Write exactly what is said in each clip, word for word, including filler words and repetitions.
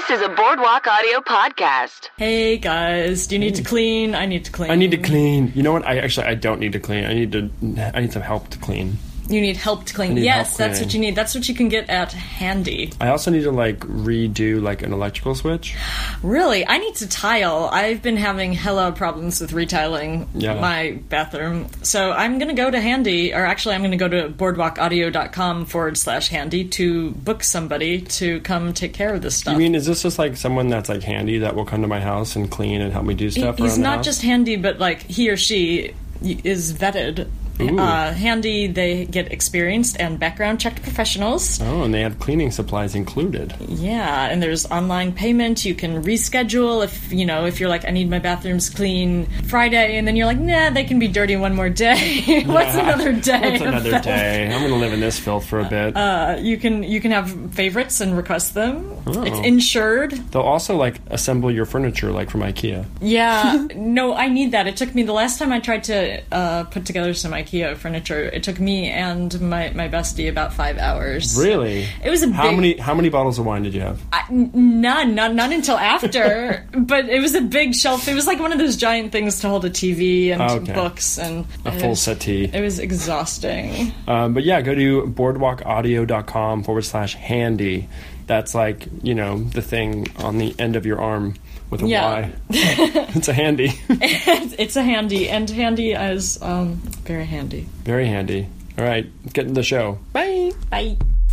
This is a Boardwalk Audio podcast. Hey guys, do you need to clean? I need to clean. I need to clean. You know what? I actually I don't need to clean. I need to. I need some help to clean. You need help to clean. Yes, that's what you need. That's what you can get at Handy. I also need to like redo like an electrical switch. Really? I need to tile. I've been having hella problems with retiling yeah. my bathroom. So I'm going to go to Handy, or actually I'm going to go to boardwalkaudio.com forward slash Handy to book somebody to come take care of this stuff. You mean, is this just like someone that's like handy that will come to my house and clean and help me do stuff he, around He's the not house? just handy, but like he or she is vetted. Uh, Handy, they get experienced and background checked professionals. Oh, and they have cleaning supplies included. Yeah, and there's online payment. You can reschedule if, you know, if you're like, I need my bathrooms clean Friday, and then you're like, nah, they can be dirty one more day. What's yeah. another day? What's another filth? day? I'm going to live in this filth for a bit. Uh, you can you can have favorites and request them. Oh. It's insured. They'll also, like, assemble your furniture, like from IKEA. Yeah. No, I need that. It took me, the last time I tried to uh, put together some IKEA furniture, it took me and my, my bestie about five hours. Really? It was a how big... many How many bottles of wine did you have? I, none. Not, not until after. But it was a big shelf. It was like one of those giant things to hold a T V and okay. books. and A full was, settee. It was exhausting. Um, but yeah, go to boardwalkaudio.com forward slash handy. That's like, you know, the thing on the end of your arm with a yeah. Y. It's a handy. It's a handy. And handy is um, very handy. Very handy. All right, let's get into the show. Bye. Bye.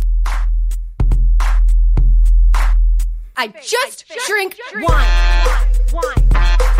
I just drink wine. Wine.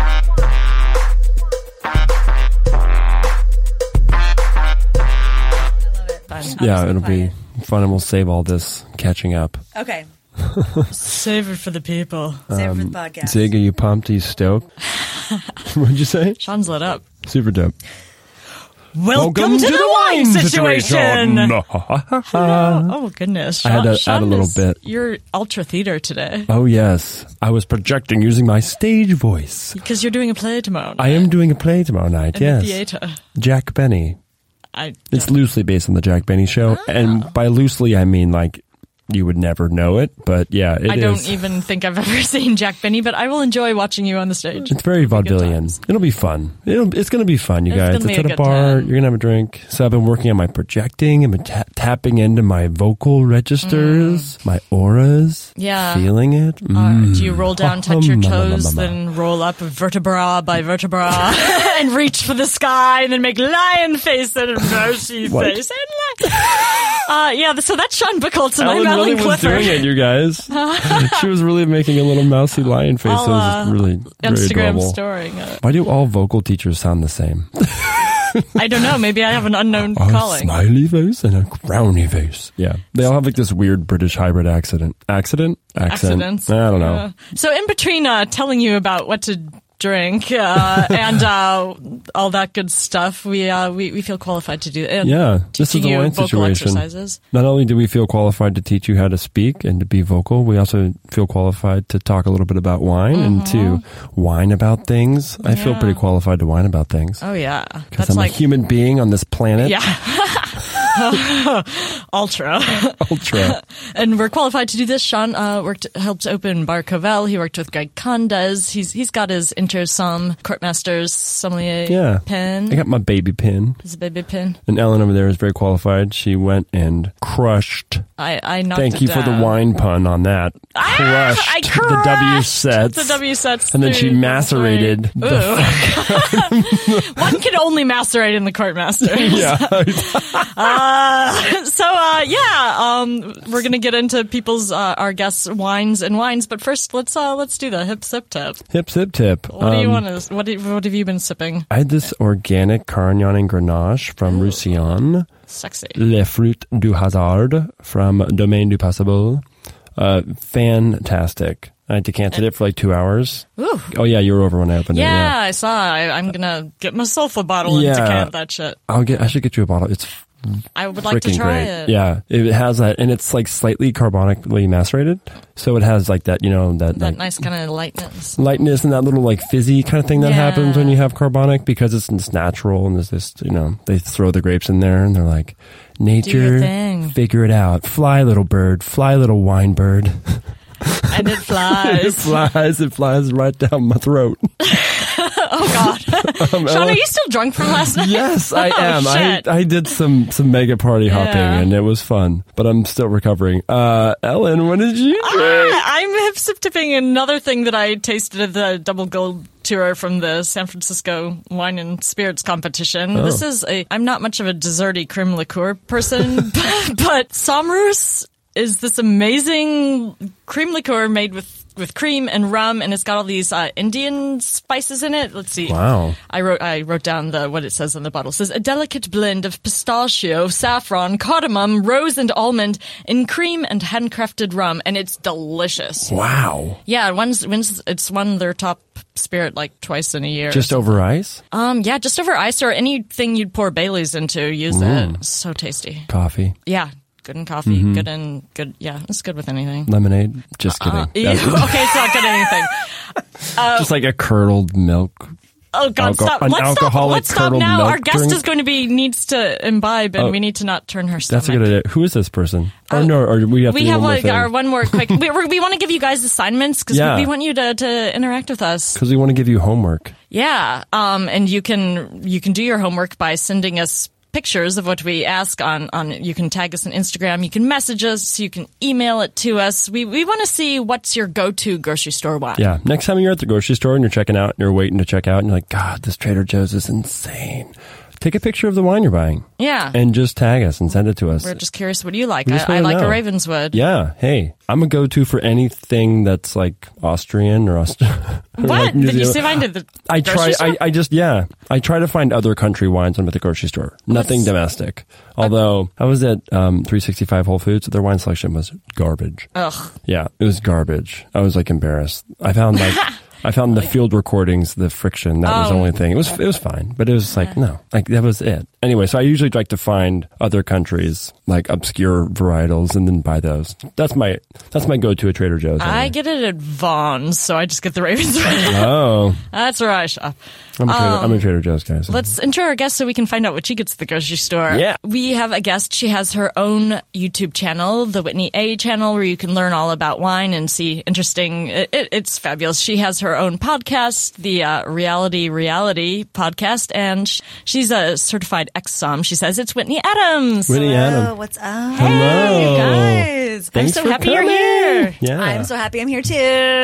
Yeah, it'll be fun, and we'll save all this catching up. Okay. Save it for the people. Save Um, it for the podcast. Zig, are you pumped? Are you stoked? What'd you say? Sean's lit up. Super dope. Welcome, to, to the, the wine situation. Oh goodness! Sean, I had to Sean add a little is, bit. You're ultra theater today. Oh yes, I was projecting using my stage voice because you're doing a play tomorrow night. I am doing a play tomorrow night. In yes, the theater. Jack Benny. I. It's don't. loosely based on the Jack Benny show, Oh. and by loosely I mean like you would never know it, but yeah, it is. I don't even think I've ever seen Jack Benny, but I will enjoy watching you on the stage. It's very vaudevillian. It'll be fun. It'll, it's going to be fun, you It's guys. gonna be It's a at a good bar. time. You're going to have a drink. So I've been working on my projecting. I've been ta- tapping into my vocal registers, mm. my auras. Yeah. Feeling it. Uh, Mm. do you roll down, touch your toes, then roll up vertebra by vertebra and reach for the sky and then make lion face and mousy What? face? And uh, yeah, so that's Sean Buckholz and Ellen I'm Ellen really was Clifford. doing it, you guys. She was really making a little mousy lion face. I'll, it was uh, really very Instagram adorable. storying it. Why do all vocal teachers sound the same? I don't know. Maybe I have an unknown a calling. smiley face and a frowny face. Yeah. They all have like this weird British hybrid accident. Accident? Accent. Accidents. I don't know. Uh, so in between uh, telling you about what to drink uh, and uh, all that good stuff, we uh, we, we feel qualified to do it. Yeah. This is Teaching the you wine vocal situation. exercises. Not only do we feel qualified to teach you how to speak and to be vocal, we also feel qualified to talk a little bit about wine Mm-hmm. and to whine about things. I feel Yeah. pretty qualified to whine about things. Oh yeah, Because that's I'm like a human being on this planet. yeah. Ultra. Ultra. And we're qualified to do this. Sean uh, worked, helped open Bar Covell. He worked with Greg Condes. He's he's got his Inter Som Courtmaster's sommelier Yeah. pin. I got my baby pin. His baby pin. And Ellen over there is very qualified. She went and crushed. I I knocked Thank it you for the down. wine pun on that. Ah, crushed, I the W crushed sets. The W sets. And then she through the macerated wine. the Ooh. One can only macerate in the Courtmasters. Yeah. uh, so uh, yeah, um, we're gonna get into people's uh, our guests' wines and wines, but first let's uh, let's do the hip sip tip. Hip sip tip. What do you Um, want to? What do, what have you been sipping? I had this organic Carignan and Grenache from Roussillon. Sexy. Le Fruit du Hasard from Domaine du Passable. Uh, fantastic. I decanted it for like two hours. Ooh. Oh yeah, you were over when I opened Yeah, it. Yeah, I saw. I, I'm gonna get myself a bottle Yeah. and decant that shit. I'll get. I should get you a bottle. It's I would like to freaking try great. it. Yeah, it has that, and it's like slightly carbonically macerated, so it has like that, you know, that, That like, nice kind of lightness. lightness and that little like fizzy kind of thing that Yeah. happens when you have carbonic, because it's, it's natural, and there's this, you know, they throw the grapes in there and they're like, nature, thing. figure it out, fly little bird, fly little wine bird. I and it It flies. flies. It flies right down my throat. Oh God, Um, Sean, Ella- are you still drunk from last night? Yes, I Oh, am. I, shit. I did some, some mega party hopping, Yeah. and it was fun, but I'm still recovering. Uh, Ellen, what did you drink? Ah, I'm hip sip tipping another thing that I tasted at the Double Gold tour from the San Francisco Wine and Spirits competition. Oh. This is a, I'm not much of a desserty creme liqueur person, but, but Somrus is this amazing cream liqueur made with with cream and rum, and it's got all these uh, Indian spices in it. Let's see. Wow. I wrote I wrote down the what it says on the bottle. It says a delicate blend of pistachio, saffron, cardamom, rose, and almond in cream and handcrafted rum, and it's delicious. Wow. Yeah, one's, one's it's won their top spirit like twice in a year. Just over ice? um, yeah, just over ice or anything you'd pour Bailey's into. Use it. It's so tasty. Coffee? Yeah, good in coffee. Mm-hmm. Good in good. Yeah, it's good with anything. Lemonade? Just kidding. Uh, yeah, okay, it's not good at anything. Just like a curdled milk. Oh God! Alco- stop! an Let's stop! alcoholic Let's stop curdled now. milk Our guest drink? is going to be needs to imbibe, and Oh. we need to not turn her stomach. That's a good idea. Who is this person? Or no, or we have to We do have one more like thing. our one more quick. we we, we want to give you guys assignments because Yeah. we, we want you to, to interact with us. Because we want to give you homework. Yeah, um, and you can you can do your homework by sending us pictures of what we ask on, on you can tag us on Instagram, you can message us, you can email it to us. We we want to see what's your go-to grocery store wine. Yeah. Next time you're at the grocery store and you're checking out and you're waiting to check out and you're like, God, this Trader Joe's is insane. Take a picture of the wine you're buying. Yeah. And just tag us and send it to us. We're just curious what do you like. We I, just I wanna like know. a Ravenswood. Yeah. Hey, I'm a go-to for anything that's like Austrian or Austrian. What? Did you say mine to the I grocery try. store? I, I just yeah. I try to find other country wines when I'm at the grocery store. Nothing domestic. Although I was at um, three sixty-five Whole Foods, their wine selection was garbage. Ugh. Yeah, it was garbage. I was like embarrassed. I found like I found the field recordings, the friction. That was the Oh. only thing. It was it was fine, but it was like no, like that was it. Anyway, so I usually like to find other countries like obscure varietals and then buy those. That's my that's my go-to at Trader Joe's. I anyway. get it at Vaughn's, so I just get the Ravenswood. Oh, That's where I shop. I'm a Trader, I'm a Trader Joe's guy. So. Let's intro our guest so we can find out what she gets at the grocery store. Yeah. We have a guest. She has her own YouTube channel, the Whitney A channel, where you can learn all about wine and see interesting. It, it, it's fabulous. She has her own podcast, the uh, Reality Reality podcast, and sh- she's a certified ex-som. She says it's Whitney Adams. Whitney Hello, Adams. what's up? Hello. you guys. Thanks I'm so for happy you're coming. here. Yeah. I'm so happy I'm here too.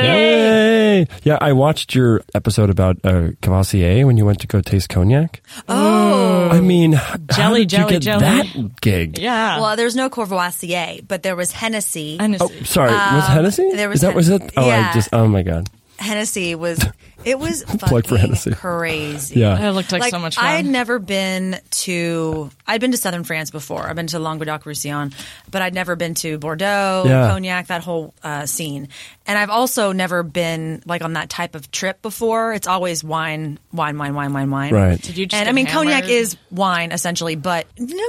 Yay! Yeah, I watched your episode about uh, Cavassier when you went to go taste cognac. Oh. I mean, Jelly, how did jelly, you get jelly. that gig? Yeah. Well, there's no Courvoisier, but there was Hennessy. And Oh, sorry. was Hennessy? there was Is that was it? Oh, yeah. I just. Oh my god. Hennessy was, it was Plug for fucking Hennessy. crazy. Yeah. it looked like, so much fun. I had never been to, I'd been to southern France before. I've been to Languedoc-Roussillon, but I'd never been to Bordeaux, Yeah. Cognac, that whole uh, scene. And I've also never been like on that type of trip before. It's always wine, wine, wine, wine, wine, wine. Right. Did you just And get I mean, cognac hammered? is wine essentially, but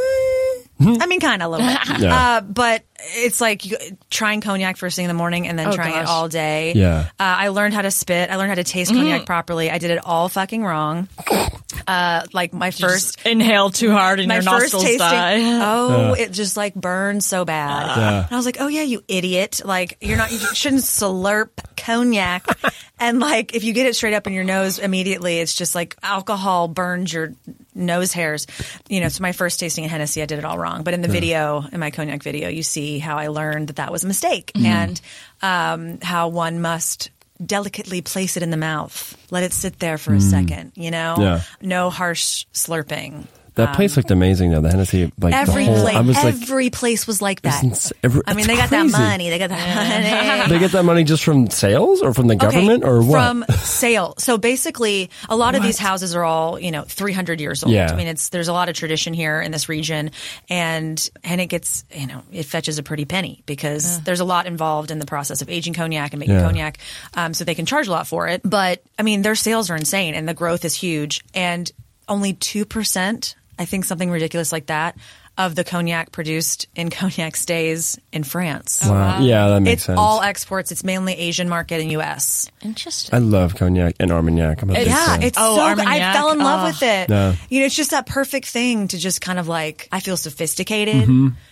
mm, I mean, kind of a little bit. Yeah. Uh, but it's like you, trying cognac first thing in the morning and then Oh, trying gosh. it all day. Yeah. Uh, I learned how to spit. I learned how to taste cognac properly. I did it all fucking wrong. Uh, like my first. Just inhale too hard and My your first nostrils tasting, die. oh, it just like burned so bad. Yeah. And I was like, oh yeah, you idiot! Like you're not, you shouldn't slurp cognac. And like if you get it straight up in your nose immediately, it's just like alcohol burns your nose hairs. You know, so my first tasting of Hennessy, I did it all wrong. But in the video, in my cognac video, you see how I learned that that was a mistake and um, how one must delicately place it in the mouth, let it sit there for a second. You know, Yeah. no harsh slurping. That place looked amazing though. The Hennessy, like Every the whole. place, I was like, every place was like that. ins- every- I mean, it's they got crazy. that money. They got that money. they get that money just from sales or from the government Okay, or what? From sale. So basically, a lot of these houses are all, you know, three hundred years old. Yeah. I mean, it's there's a lot of tradition here in this region, and and it gets, you know, it fetches a pretty penny because there's a lot involved in the process of aging cognac and making Yeah. cognac. Um, so they can charge a lot for it. But I mean, their sales are insane, and the growth is huge. And only two percent, I think, something ridiculous like that, of the cognac produced in cognac stays in France. wow. Yeah, that makes It's sense. all exports. It's mainly Asian market and U S. Interesting. I love cognac and Armagnac. I'm a big Yeah, fan. it's Oh, so. I Armagnac. fell in love Oh. with it. Yeah. You know, it's just that perfect thing to just kind of like. I feel sophisticated. Mm-hmm.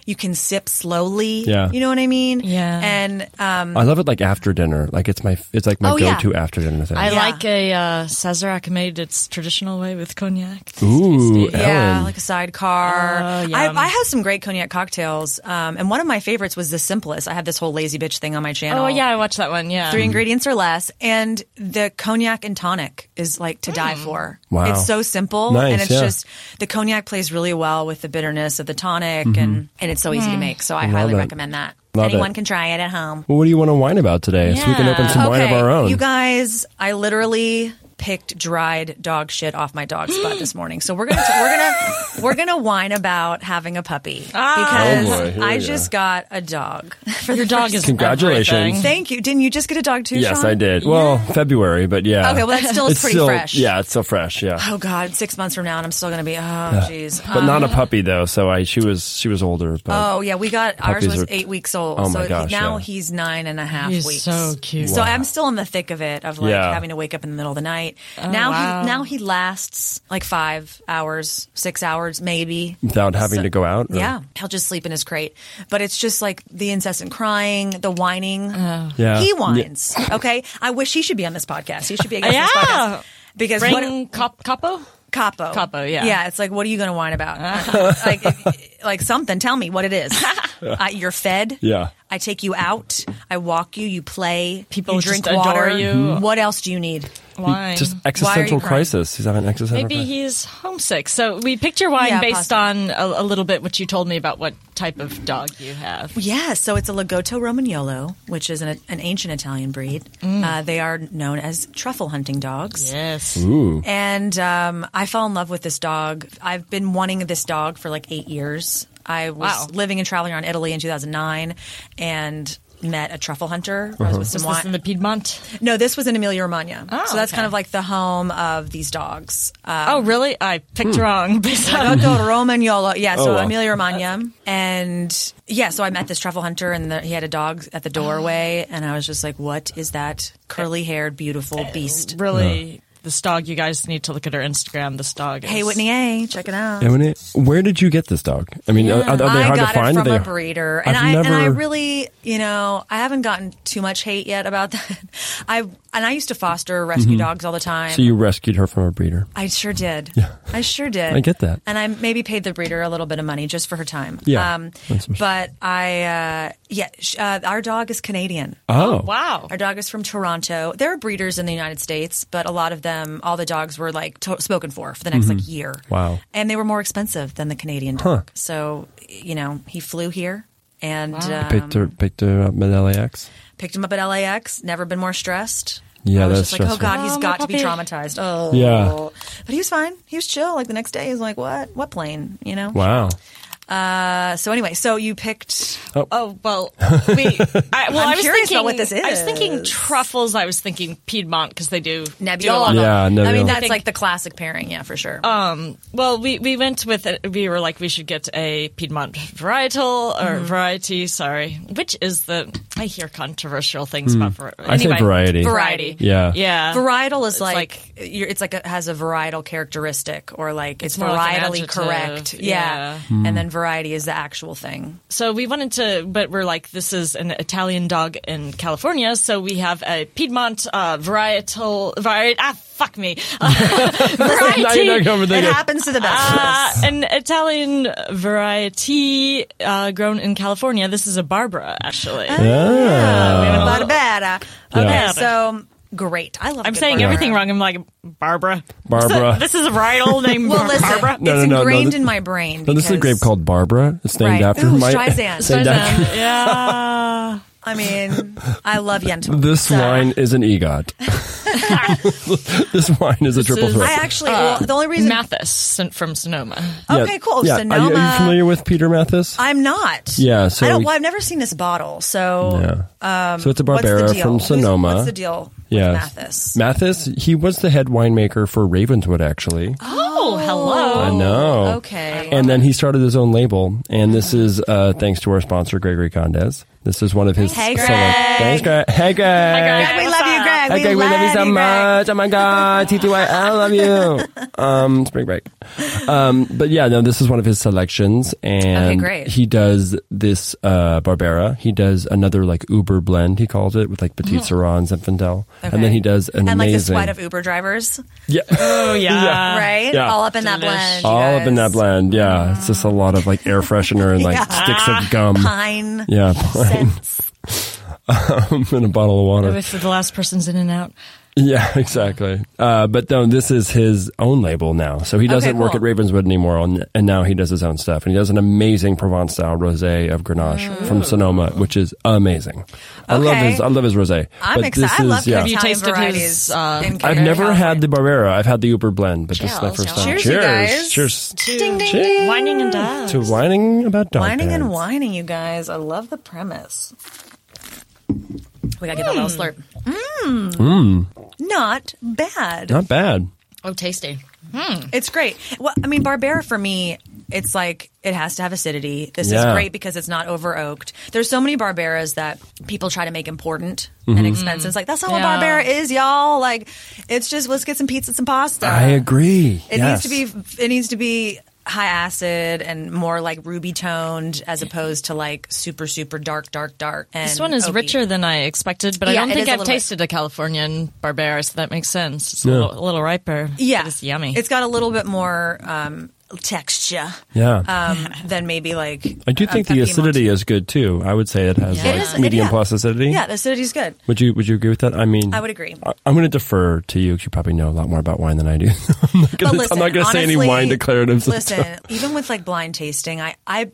You can sip slowly. Yeah. You know what I mean? Yeah. And um, I love it like after dinner. Like it's my it's like my Oh, yeah. go-to after dinner thing. I Yeah. like a uh, Sazerac made its traditional way with cognac. It's Ooh, tasty. yeah, Ellen. like a sidecar. Oh, I, yum. I had some great cognac cocktails, um, and one of my favorites was the simplest. I have this whole lazy bitch thing on my channel. Oh yeah, I watched that one. Yeah. Three ingredients or less, and the cognac and tonic is like to die for. Wow. It's so simple, Nice, and it's yeah. just the cognac plays really well with the bitterness of the tonic, and and it's so easy to make. So I highly it. recommend that. Love Anyone it. can try it at home. Well, what do you want to whine about today? So we can Yeah. open some wine of our own. You guys, I literally picked dried dog shit off my dog's butt this morning. So we're gonna we're gonna we're gonna whine about having a puppy because Oh, boy. Here I we go. just got a dog. For Your the dog first- is Congratulations. everything. Thank you. Didn't you just get a dog too? Yes, Sean? I did. Well, February, but yeah. Okay, well that still is it's pretty still, fresh. Yeah, it's still fresh. Yeah, Oh God, six months from now, and I'm still gonna be. Oh, jeez. but not a puppy though. So I she was she was older. But Oh yeah, we got ours Puppies was are- eight weeks old. Oh, my so gosh, now yeah. he's nine and a half He's weeks. so cute. So Wow. I'm still in the thick of it of like Yeah. having to wake up in the middle of the night. now wow. he now he lasts like five hours, six hours maybe. without having So- to go out. or- Yeah, he'll just sleep in his crate. But it's just like the incessant crying, the whining. Yeah. He whines. Okay, I wish he should be on this podcast. He should be a guest on Yeah. this podcast because what, Bring cop- Capo? Capo. Capo, yeah. Yeah, it's like, what are you going to whine about? like, like something. Tell me what it is. uh, you're fed. Yeah. I take you out. I walk you. You play. People you just drink adore water. you. What else do you need? Wine. Just Why are existential you crying? crisis. He's having existential Maybe crisis. he's homesick. So we picked your wine Yeah, based possibly. on a, a little bit what you told me about what type of dog you have. Yeah, so it's a Lagotto Romagnolo, which is an, an ancient Italian breed. Uh, they are known as truffle hunting dogs. Yes. Ooh. And um, I fell in love with this dog. I've been wanting this dog for like eight years. I was Wow. living and traveling around Italy in two thousand nine and met a truffle hunter. I was with some Was this wine. in the Piedmont? No, this was in Emilia Romagna. Oh, so that's okay. kind of like the home of these dogs. Um, Oh, really? I picked wrong based on. Lagotto Romagnolo. Yeah, so Oh, wow. Emilia Romagna. And yeah, so I met this truffle hunter and the, he had a dog at the doorway. And I was just like, what is that curly haired, beautiful beast? Really, this dog, you guys need to look at her Instagram. This dog is. Hey, Whitney A, check it out. And when it- where did you get this dog? I mean, are, are they I hard got to find? it Are from they, a breeder, and I've I never, and I really, you know, I haven't gotten too much hate yet about that. I and I used to foster rescue dogs all the time. So you rescued her from a breeder. I sure did. Yeah. I sure did. I get that. And I maybe paid the breeder a little bit of money just for her time. Yeah. Um, That's some- but I, uh, yeah, sh- uh, our dog is Canadian. Oh, Wow. Our dog is from Toronto. There are breeders in the United States, but a lot of them, all the dogs were like to- spoken for for the next like year. Wow. And they were more expensive than the Canadian dog. So, you know, he flew here and um, picked her, picked her up at L A X. picked him up at L A X. Never been more stressed. Yeah, I was that's just like, oh stressful. God, he's Oh, my got to be puppy. traumatized. Oh, Yeah. But he was fine. He was chill. Like the next day, he was like, what? What plane? You know? Wow. Uh, so anyway, so you picked. Oh well, we. I, well, I'm I was curious thinking about what this I was thinking is. truffles. I was thinking Piedmont because they do do a Nebbiolo. lot of- Yeah, I mean, Nebbiolo. that's think- like the classic pairing, yeah, for sure. Um, well, we, we went with it. We were like, we should get a Piedmont varietal or Mm-hmm. variety. Sorry, which is the I hear controversial things about var- I say anyway, variety. Variety. Yeah. Yeah. Varietal is It's like, like- you're, it's like it has a varietal characteristic, or like it's, It's more like an varietally adjective, correct. yeah. And then variety is the actual thing. So we wanted to, but we're like, this is an Italian dog in California, so we have a Piedmont uh, varietal. Vari- ah, fuck me. variety. Now you're not coming It thinking. happens to the best of Uh, us. an Italian variety uh, grown in California. This is a Barbara, actually. Yeah, we haven't Oh. thought about it. Okay, Yeah. so great. I love. I'm good saying Barbara. everything wrong. I'm like, Barbara. Barbara. This is a varietal named Well, listen, Barbara. No, it's no, no, no, ingrained this- in my brain. No, this is a because- grape called Barbara. It's named Right. after Ooh, my. Streisand. it's named after- Streisand. Yeah. I mean, I love Yentl. This So- wine is an EGOT. This wine is a triple is- threat. I actually, well, the only reason. Mathis from Sonoma. Okay, cool. Yeah. Are you, are you Sonoma. familiar with Peter Mathis? I'm not. Yeah, so- I don't, well, I've never seen this bottle. So, yeah. so it's a what's the Barbera deal? from Who's- Sonoma. What's the deal with Yes. Mathis? Mathis, he was the head winemaker for Ravenswood, actually. Oh, hello. I know. Okay. And then he started his own label, and this is uh, thanks to our sponsor, Gregory Condes. This is one of his Hey, select- Greg. Thanks, Greg. Hey, Greg. Greg. we What's love you, up? Greg. Greg. Hi, We Greg. We love you love so you, Greg. much. Oh my God. T T Y, I love you. Um, spring break. Um, but yeah, no, this is one of his selections. And Okay, great. he does this, uh, Barbera. He does another like Uber blend, he calls it, with like Petit Syrah and Zinfandel. Okay. And then he does an And like the amazing. sweat of Uber drivers, yeah. Oh, yeah. right? Yeah. All up in that Delish. blend. you All up in that guys. blend. Yeah. It's just a lot of like air freshener and like Yeah. sticks of gum. Pine Yeah. Pine. scents. Um, and a bottle of water. If the last person's in and out. Yeah, exactly. Uh, but no, this is his own label now. So he doesn't Okay, work cool. at Ravenswood anymore, and, and now he does his own stuff. And he does an amazing Provence style rosé of Grenache from Sonoma, which is amazing. I love Okay. his I love his rosé. I'm but excited. this I is, love yeah. Have you Italian tasted varieties his, uh, in I've California. never had the Barbera. I've had the Uber blend, but this is my Cheers, first y'all. time. Cheers, you guys. Cheers. Ding, ding, Cheers. ding. Whining and doves. To whining about dog Whining and beds. whining, you guys. I love the premise. We gotta get a little slurp. Mmm. Not bad. Not bad. Oh, tasty. It's great. Well, I mean, Barbera for me, it's like it has to have acidity. This Yeah. is great because it's not over oaked. There's so many Barberas that people try to make important Mm-hmm. and expensive. It's like that's not Yeah. what Barbera is, y'all. Like, it's just let's get some pizza, some pasta. I agree. It yes. needs to be. It needs to be high acid and more like ruby toned as opposed to like super super dark dark dark. And This one is oaky. richer than I expected, but I Yeah, don't it think is a I've little bit. tasted a Californian Barbera, so that makes sense. It's a, Yeah. little, a little riper. Yeah, But it's yummy. It's got a little bit more um, texture Yeah. um, than maybe like. I do a think the Pepe acidity is good too. I would say it has Yeah. like It is- it- medium yeah. plus acidity. Yeah, the acidity's good. Would you Would you agree with that? I mean, I would agree. I, I'm going to defer to you because you probably know a lot more about wine than I do. I'm not But going listen, to say any honestly, wine declaratives. and Listen, stuff. even with like blind tasting, I, I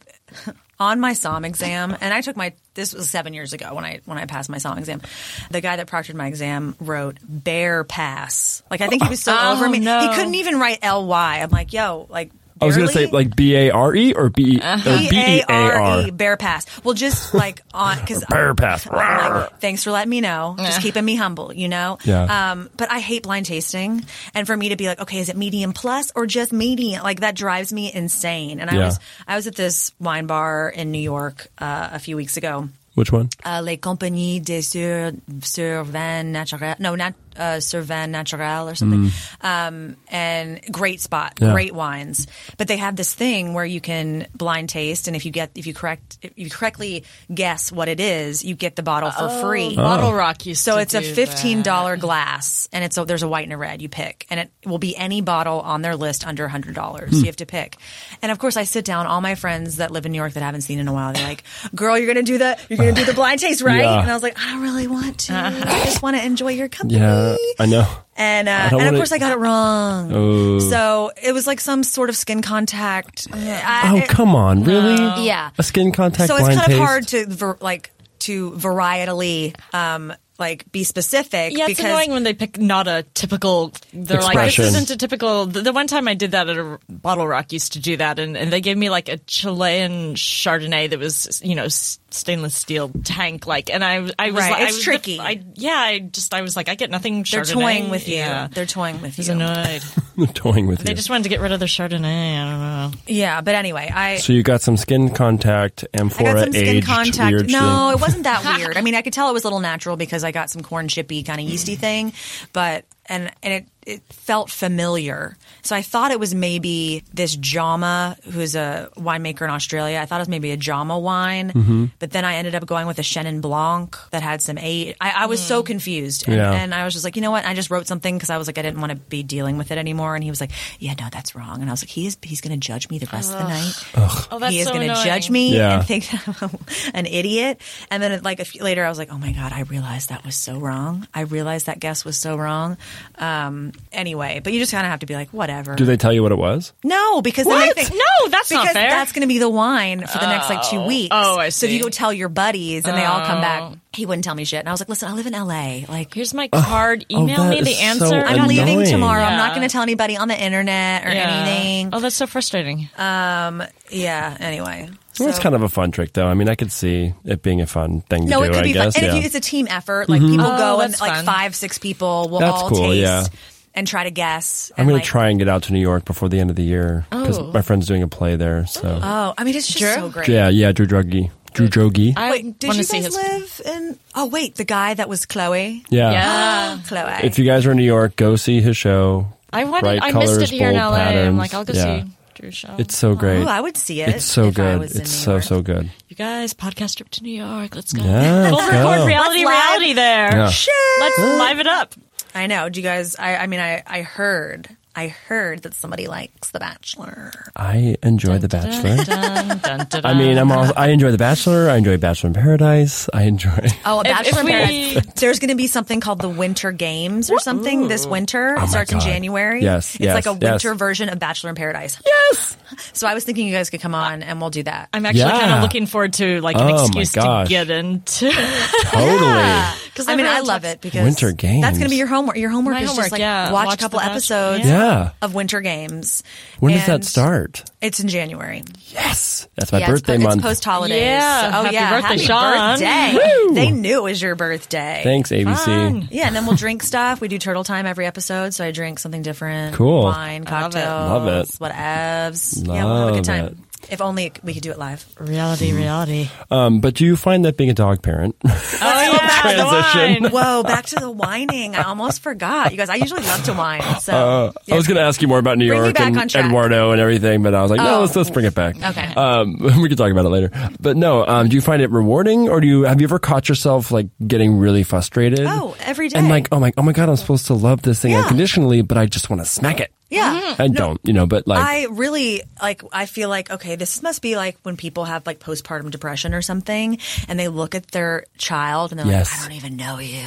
on my SOM exam, and I took my this was seven years ago when I when I passed my SOM exam. The guy that proctored my exam wrote "bear pass." Like I think he was so Oh, over me, no. he couldn't even write L Y. I'm like, yo, like. I was going to say barely? like B A R E or B or B B E A A R R. E, bear pass. Well, just like on because Bear pass. like, thanks for letting me know. Just keeping me humble, you know. Yeah. Um, but I hate blind tasting, and for me to be like, okay, is it medium plus or just medium? Like that drives me insane. And I Yeah. was I was at this wine bar in New York uh, a few weeks ago. Which one? Uh, Les Compagnies des Sur, sur Vin Naturel. No, not uh, Sur Vin Naturel or something. Um, and great spot, Mm. Yeah. great wines. But they have this thing where you can blind taste, and if you get if you correct if you correctly guess what it is, you get the bottle for free. Bottle Rock used So to it's a do fifteen dollar that. glass, and it's a, there's a white and a red. You pick, and it will be any bottle on their list under a hundred dollars. So you have to pick. And of course, I sit down. All my friends that live in New York that I haven't seen in a while, they're like, "Girl, you're gonna do the you're gonna do the blind taste, right?" Yeah. And I was like, "I don't really want to. I just want to enjoy your company." Yeah, I know. And uh, I and don't of wanna- course, I got it wrong. Oh. So it was like some sort of skin contact. I- Oh, it- come on. Really? Yeah. A skin contact So it's blind kind of taste? hard to ver- like to varietally um, like be specific. Yeah, it's because annoying when they pick not a typical. They're like, Expression. this isn't a typical. The, the one time I did that at a Bottle Rock used to do that, and, and they gave me like a Chilean Chardonnay that was, you know, s- stainless steel tank like, and I I was Right, like, it's I was, tricky. I, yeah, I just I was like, I get nothing. they're Chardonnay. toying with you. Yeah. They're toying with I was you. annoyed. toying with They you. just wanted to get rid of their Chardonnay. I don't know. Yeah, but anyway, I. So you got some skin contact, I got amphora some skin aged contact. weird No, shit. it wasn't that weird. I mean, I could tell it was a little natural because I got some corn chippy kind of yeasty thing, but and and it it felt familiar. So I thought it was maybe this Jama, who's a winemaker in Australia. I thought it was maybe a Jama wine, Mm-hmm. but then I ended up going with a Chenin Blanc that had some age. I, I was so confused, and, Yeah. and I was just like, you know what? I just wrote something because I was like, I didn't want to be dealing with it anymore. And he was like, yeah, no, that's wrong. And I was like, he is he's going to judge me the rest of the night. Oh, that's He is so going to annoying. judge me Yeah. and think I'm an idiot. And then, like a few later, I was like, "Oh my god, I realized that was so wrong. I realized that guess was so wrong." Um, anyway, but you just kind of have to be like, "Whatever." Do they tell you what it was? No, because What? then they think No, that's not because fair. that's going to be the wine for the next like two weeks. Oh, I So if you see. go tell your buddies and they all come back, he wouldn't tell me shit. And I was like, "Listen, I live in L A. Like, Here's my card. oh, Email that me the is so answer. I'm annoying. leaving tomorrow. I'm Yeah. not going to tell anybody on the internet or Yeah. anything." Oh, that's so frustrating. Um, yeah. Anyway. Well, it's So- kind of a fun trick, though. I mean, I could see it being a fun thing to No, do, it could I be guess. fun. And yeah. if you, it's a team effort, like people Oh, go and that's like fun. five, six people will That's all cool, taste yeah. and try to guess. I'm and, going like, to try and get out to New York before the end of the year because Oh. my friend's doing a play there. So Oh, I mean, it's just Drew? so great. yeah, yeah, Drew Druggy. Drew Jogi. I Wait, did want you to see guys his. live in? Oh wait, the guy that was Chloe. Yeah. Yeah. Chloe. If you guys are in New York, go see his show. I wanted. Bright I missed colors, it here in bold L A. I'm patterns. like, I'll go Yeah. see Drew's show. It's so great. Oh, I would see it. It's so if I good. was in It's New so York. so good. You guys, podcast trip to New York. Let's go. Yeah, We'll let's record go. reality, Let's live. reality there. Yeah. Shit. Let's live it up. I know. Do you guys? I, I mean, I, I heard. I heard that somebody likes The Bachelor. I enjoy The Bachelor. Dun, dun, dun, I mean, I'm all, I enjoy The Bachelor. I enjoy Bachelor in Paradise. I enjoy. Oh, a If- Bachelor if in we- Paradise. There's going to be something called the Winter Games or something this winter. Oh my It starts in God. January. Yes, It's yes, like a yes. winter version of Bachelor in Paradise. Yes. So I was thinking you guys could come on and we'll do that. I'm actually Yeah. kind of looking forward to like an Oh, my excuse to gosh. get into. Totally. Because I mean, I love it because Winter Games. That's going to be your homework. Your homework My is homework, just like yeah. watch, Watch a couple The Bachelor. episodes Yeah. of Winter Games. When does that And start? It's in January. Yes. That's my yeah, birthday it's, po- month. It's post holidays. Yeah. Oh Happy yeah. birthday, Happy Sean. birthday. Woo. They knew it was your birthday. Thanks, A B C. Fun. Yeah, and then we'll drink stuff. We do turtle time every episode, so I drink something different. Cool. Wine, I love it. cocktails, Love it. whatevs. Yeah, we'll have a Love good time. it. If only we could do it live. reality, reality. Um, but do you find that being a dog parent? Oh yeah, the Transition. wine. Whoa, back to the whining. I almost forgot. You guys, I usually love to whine. So Uh, I was going to ask you more about New Bring me York back and on track. Eduardo and everything, but I was like, no, Oh. let's, let's bring it back. Okay. Um, we can talk about it later. But no, um, do you find it rewarding, or do you have you ever caught yourself like getting really frustrated? Oh, every day. And like, oh my, oh my god, I'm supposed to love this thing Yeah. unconditionally, but I just want to smack it. yeah. I don't, you know, but like, I really like. I feel like okay, this must be like when people have like postpartum depression or something, and they look at their child and they're Yes. like, "I don't even know you.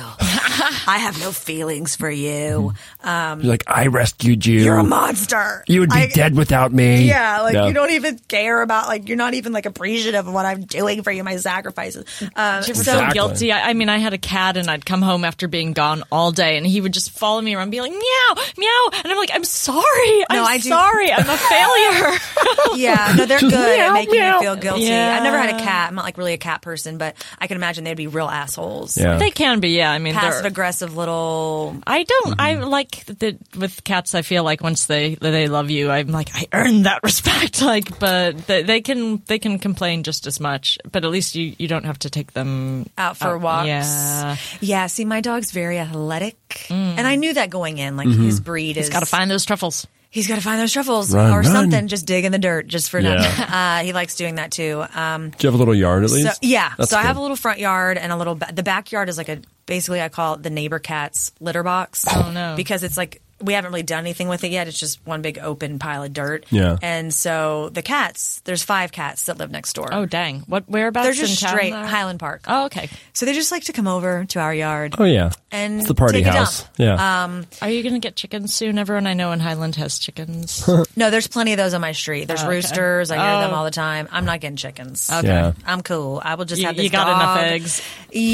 I have no feelings for you. Um, you're like, I rescued you. you're a monster. You would be I- dead without me. Yeah, like Yeah. you don't even care about like you're not even like appreciative of what I'm doing for you, my sacrifices. Um, So so Exactly. guilty. I, I mean, I had a cat, and I'd come home after being gone all day, and he would just follow me around, and be like meow, meow, and I'm like, I'm sorry, I'm No, I do- sorry, I'm a failure. yeah, no, they're Just good meow, at making meow. you feel guilty. Yeah. I've never had a cat. I'm not like really a cat person, but I can imagine they'd be real assholes. Yeah. They can be, yeah. I mean, they're- Passive aggressive little. I don't. I like that with cats. I feel like once they they love you, I'm like I earned that respect. Like, but they, they can they can complain just as much. But at least you, you don't have to take them Out for walks. Yeah, Yeah, see, my dog's very athletic, and I knew that going in. Like his breed is got to find those truffles. He's got to find those truffles Run, or run. something. Just dig in the dirt, just for Yeah. nothing. Uh, he likes doing that too. Um, Do you have a little yard at so least? yeah, That's so I good. have a little front yard and a little. Ba- the backyard is like a basically I call it the neighbor cat's litter box. Oh, no. Because it's like we haven't really done anything with it yet. It's just one big open pile of dirt. Yeah. And so the cats, there's five cats that live next door. Oh dang! What whereabouts? They're just in town straight there? Highland Park. Oh, okay. So they just like to come over to our yard. Oh yeah. And it's the party take a house. dump. Yeah. Um, Are you going to get chickens soon? Everyone I know in Highland has chickens. No, there's plenty of those on my street. There's Oh, okay. roosters. I hear them Oh. all the time. I'm not getting chickens. Okay. Yeah. I'm cool. I will just You, have this you got dog. enough eggs.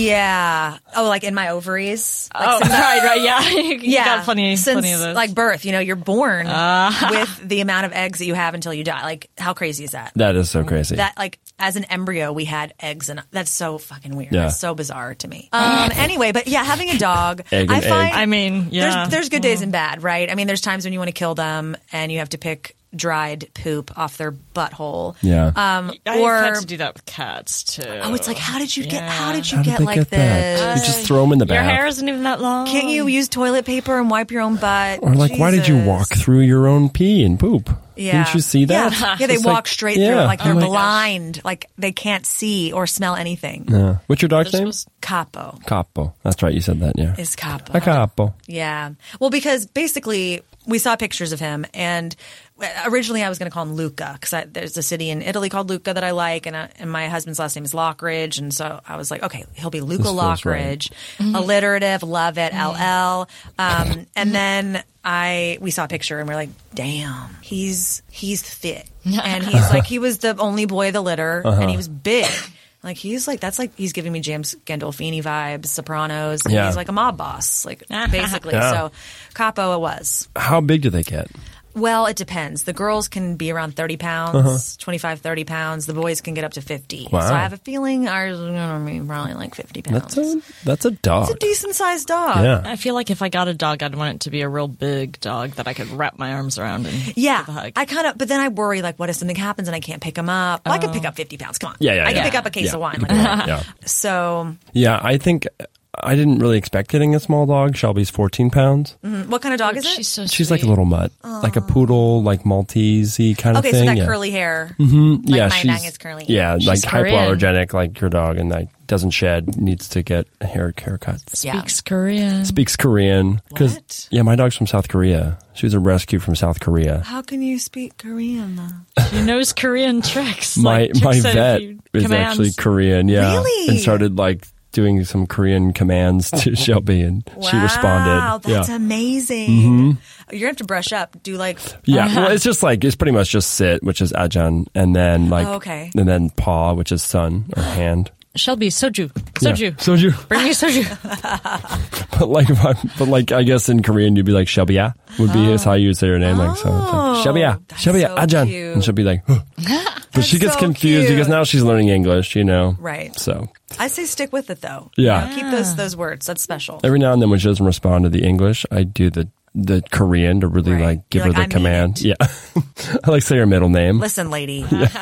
Yeah. Oh, like in my ovaries. Like Oh, since- right, right, yeah. you yeah. got plenty, Since plenty of those. like birth, you know, you're born Ah. with the amount of eggs that you have until you die. Like, how crazy is that? that is so crazy. That like as an embryo, we had eggs, and that's so fucking weird. Yeah. That's so bizarre to me. Um. Anyway, but yeah, having a dog, Egg I and find egg. I mean, yeah. there's there's good days and bad, right? I mean, there's times when you want to kill them and you have to pick dried poop off their butthole. Yeah. Um. I've or had to do that with cats too. oh, it's like, how did you get? Yeah. How did you How did get they like get this? that? You just throw them in the Your bath. hair isn't even that long. Can't you use toilet paper and wipe your own butt? Or like, why did you Jesus. walk through your own pee and poop? Yeah. Didn't you see that? Yeah, yeah they It's walk like- straight through yeah. it like they're I'm like, blind, like they can't see or smell anything. Yeah. What's your dog's This name? was- Capo Capo. That's right. You said that. Yeah. is Capo. A capo. Yeah. Well, because basically we saw pictures of him, and originally I was going to call him Lucca because there's a city in Italy called Lucca that I like, and, I, and my husband's last name is Lockridge, and so I was like, okay, he'll be Luca This feels right. Lockridge, alliterative, love it, L L. Um, and then I we saw a picture and we're like, damn, he's he's fit, and he's like he was the only boy of the litter, Uh-huh. and he was big. Like he's like that's like he's giving me James Gandolfini vibes, Sopranos. And Yeah. He's like a mob boss, like basically. Yeah. So Capo it was. How big do they get? Well, it depends. The girls can be around thirty pounds, uh-huh. twenty-five, thirty pounds. The boys can get up to fifty. Wow. So I have a feeling ours is going to be probably like fifty pounds. That's a, that's a dog. It's a decent-sized dog. Yeah. I feel like if I got a dog, I'd want it to be a real big dog that I could wrap my arms around and Yeah. give a hug. I kind of, but then I worry, like, what if something happens and I can't pick him up? Well, I can pick up fifty pounds. Come on. Yeah, yeah, I can yeah. pick up a case Yeah. of wine. Like, yeah. So, Yeah, I think I didn't really expect getting a small dog. Shelby's fourteen pounds. mm, what kind of dog is it? She's so She's like a sweet. little mutt, like a poodle, like Maltese-y kind Okay, of thing. so that yeah. curly hair. Mm, Like yeah, my she's dog is curly. yeah, She's like Korean. hypoallergenic, like your dog, and like doesn't shed, needs to get a hair haircut. Yeah. Speaks Korean. Speaks Korean. 'Cause- What? Yeah, my dog's from South Korea. She was a rescue from South Korea. How can you speak Korean, though? She knows Korean tricks. My like, my tricks that vet you- is commands. actually Korean. Yeah, Really? and started like doing some Korean commands to Shelby, and Wow, she responded. that's yeah. amazing. You're gonna have to brush up. Do like Yeah, Uh-huh. well, it's just like it's pretty much just sit, which is ajan, and then like, Oh, okay. and then paw, which is sun or hand. Shelby, soju. Soju. Yeah. Soju. Bring me soju. But like, if I, but like, I guess in Korean you'd be like Shelbyya would be is how you would say her name. Like so, it's like Shelbyya, Oh, that's Shelbyya, so ajan, cute. and she'll be like, huh. But she gets so confused cute. because now she's learning English, you know. Right. So I say stick with it though. Yeah. You know, keep those those words. That's special. every now and then when she doesn't respond to the English, I do the the Korean to really Right. like give You're her like, the "I mean command. it." Yeah, I like say her middle name. Listen, lady.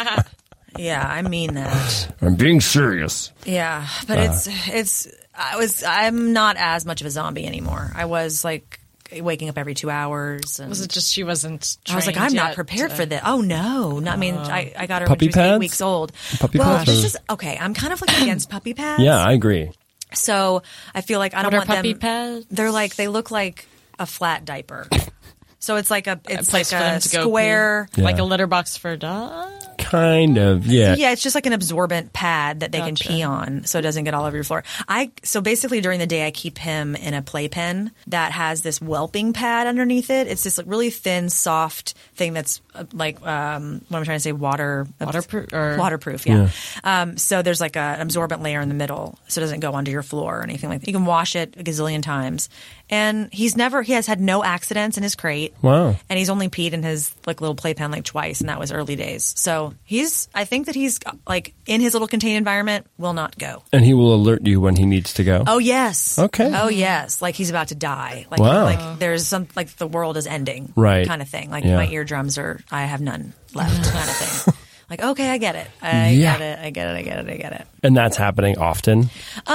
Yeah, I mean that. I'm being serious. Yeah, but it's it's I was I'm not as much of a zombie anymore. I was like waking up every two hours. And Was it just she wasn't I was like, trained I'm not yet prepared to- for this. Oh no, not I mean. I, I got her Puppy when she was eight pads? weeks old. Puppy well, pads this are- is okay. I'm kind of like against puppy pads. Yeah, I agree. So I feel like I don't What are want puppy them. pads? They're like they look like a flat diaper. So it's like a it's place like for a them to go square. Yeah. Like a litter box for a dog? Kind of. Yeah. Yeah, it's just like an absorbent pad that they can Gotcha. pee on so it doesn't get all over your floor. I so basically during the day I keep him in a playpen that has this whelping pad underneath it. It's this like really thin, soft thing that's uh, like um, what am I trying to say? Water Waterproof or- waterproof. Yeah. Um, so there's like a, an absorbent layer in the middle, so it doesn't go onto your floor or anything like that. You can wash it a gazillion times, and he's never he has had no accidents in his crate. Wow. And he's only peed in his like little playpen like twice, and that was early days. So he's, I think that he's like in his little contained environment will not go. And he will alert you when he needs to go. Oh yes. Okay. Oh yes. Like he's about to die. Like Wow. like there's some like the world is ending. Right. Kind of thing. Like Yeah. my eardrums are I have none left kind of thing. Like okay, I get it. I Yeah. get it. I get it. I get it. I get it. And that's happening often.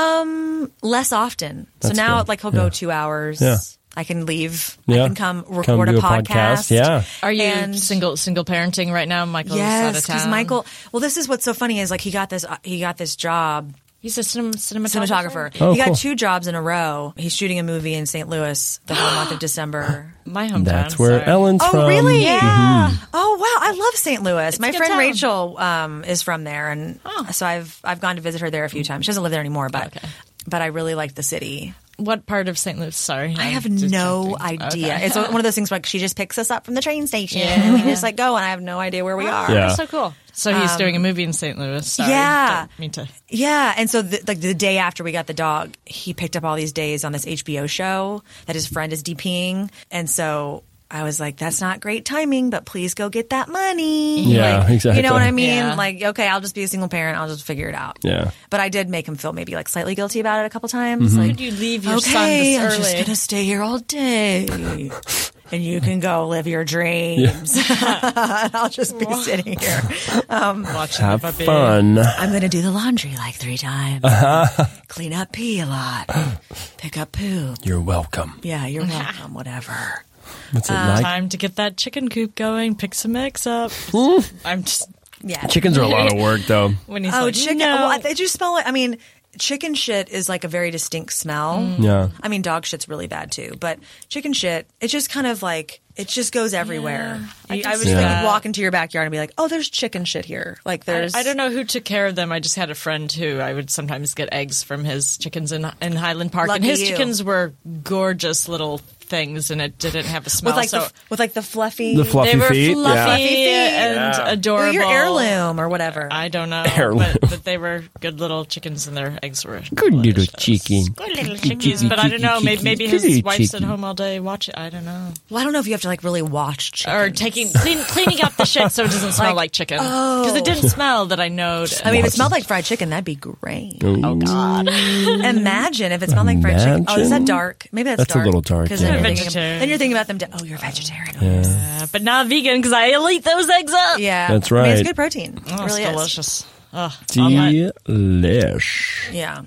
Less often. That's so now good. like he'll Yeah. go two hours. Yeah. I can leave. Yeah. I can come record Come do a a podcast. podcast. Yeah. Are you And- single single parenting right now? Michael's out of Yes, town. because Michael. Well, this is what's so funny is like he got this. Uh, he got this job. He's a cinem- cinematographer. Cinematographer. Oh, he got cool. two jobs in a row. He's shooting a movie in Saint Louis the whole month of December. My hometown. That's where sorry. Ellen's Oh, from. really? Yeah. Oh, wow! I love Saint Louis. My a good friend town. Rachel um, is from there, and so I've I've gone to visit her there a few times. She doesn't live there anymore, but Okay. but I really like the city. What part of Saint Louis? Sorry, I I'm have just no jumping. idea. Okay. It's one of those things like she just picks us up from the train station and we just like go, and I have no idea where we are. Yeah. That's so cool. So he's doing a movie in Saint Louis. Sorry, yeah. Don't mean to. Yeah, and so the, like the day after we got the dog, he picked up all these days on this H B O show that his friend is DPing, and so I was like, "That's not great timing, but please go get that money." Yeah, Like, exactly. You know what I mean? Yeah. Like, okay, I'll just be a single parent. I'll just figure it out. Yeah. But I did make him feel maybe like slightly guilty about it a couple times. Mm-hmm. Like, Could you leave your okay, son this I'm early? just gonna stay here all day. And you can go live your dreams. and I'll just be sitting here. Watching Have the puppy. fun. I'm going to do the laundry like three times. Clean up pee a lot. Pick up poo. You're welcome. Yeah, you're welcome. Whatever. What's it Uh, like? Time to get that chicken coop going. Pick some eggs up. I'm just Yeah. Chickens are a lot of work, though. when he's Oh, like, chicken. No. Well, they just smell it. I mean, chicken shit is like a very distinct smell. Yeah. I mean, dog shit's really bad too, but chicken shit, it just kind of like, it just goes everywhere. I You- can I would see like that. walk into your backyard and be like, oh, there's chicken shit here. Like I, there's. I don't know who took care of them. I just had a friend who I would sometimes get eggs from his chickens in in Highland Park, and Lucky his you. chickens were gorgeous little things, and it didn't have a smell. With like, so the, with like the fluffy. The fluffy they were feet. fluffy Yeah. Fluffy feet. and Yeah. adorable. Well, your heirloom or whatever. I don't know, Heirloom. but, but they were good little chickens, and their eggs were Good little delicious. chicken. Good little chickies. But I don't know. Maybe, maybe Good his little wife's at chicken. home all day watching. I don't know. Well, I don't know if you have to like really watch chicken. Or taking clean, cleaning up the shit so it doesn't smell like, chicken. Because it didn't smell that I know. I mean, if it smelled like fried chicken, that'd be great. Oh God! Imagine if it smelled like fried chicken. Oh, is that dark? Maybe that's, That's a dark. little dark, 'Cause yeah. Then, you're thinking, Vegetarian. then you're thinking about them. De- oh, you're a vegetarian. Uh, but not vegan because I eat those eggs up. Yeah, That's I mean, it's right. good protein. Oh, it really it's is. delicious. Oh, all that- Delish. Yeah.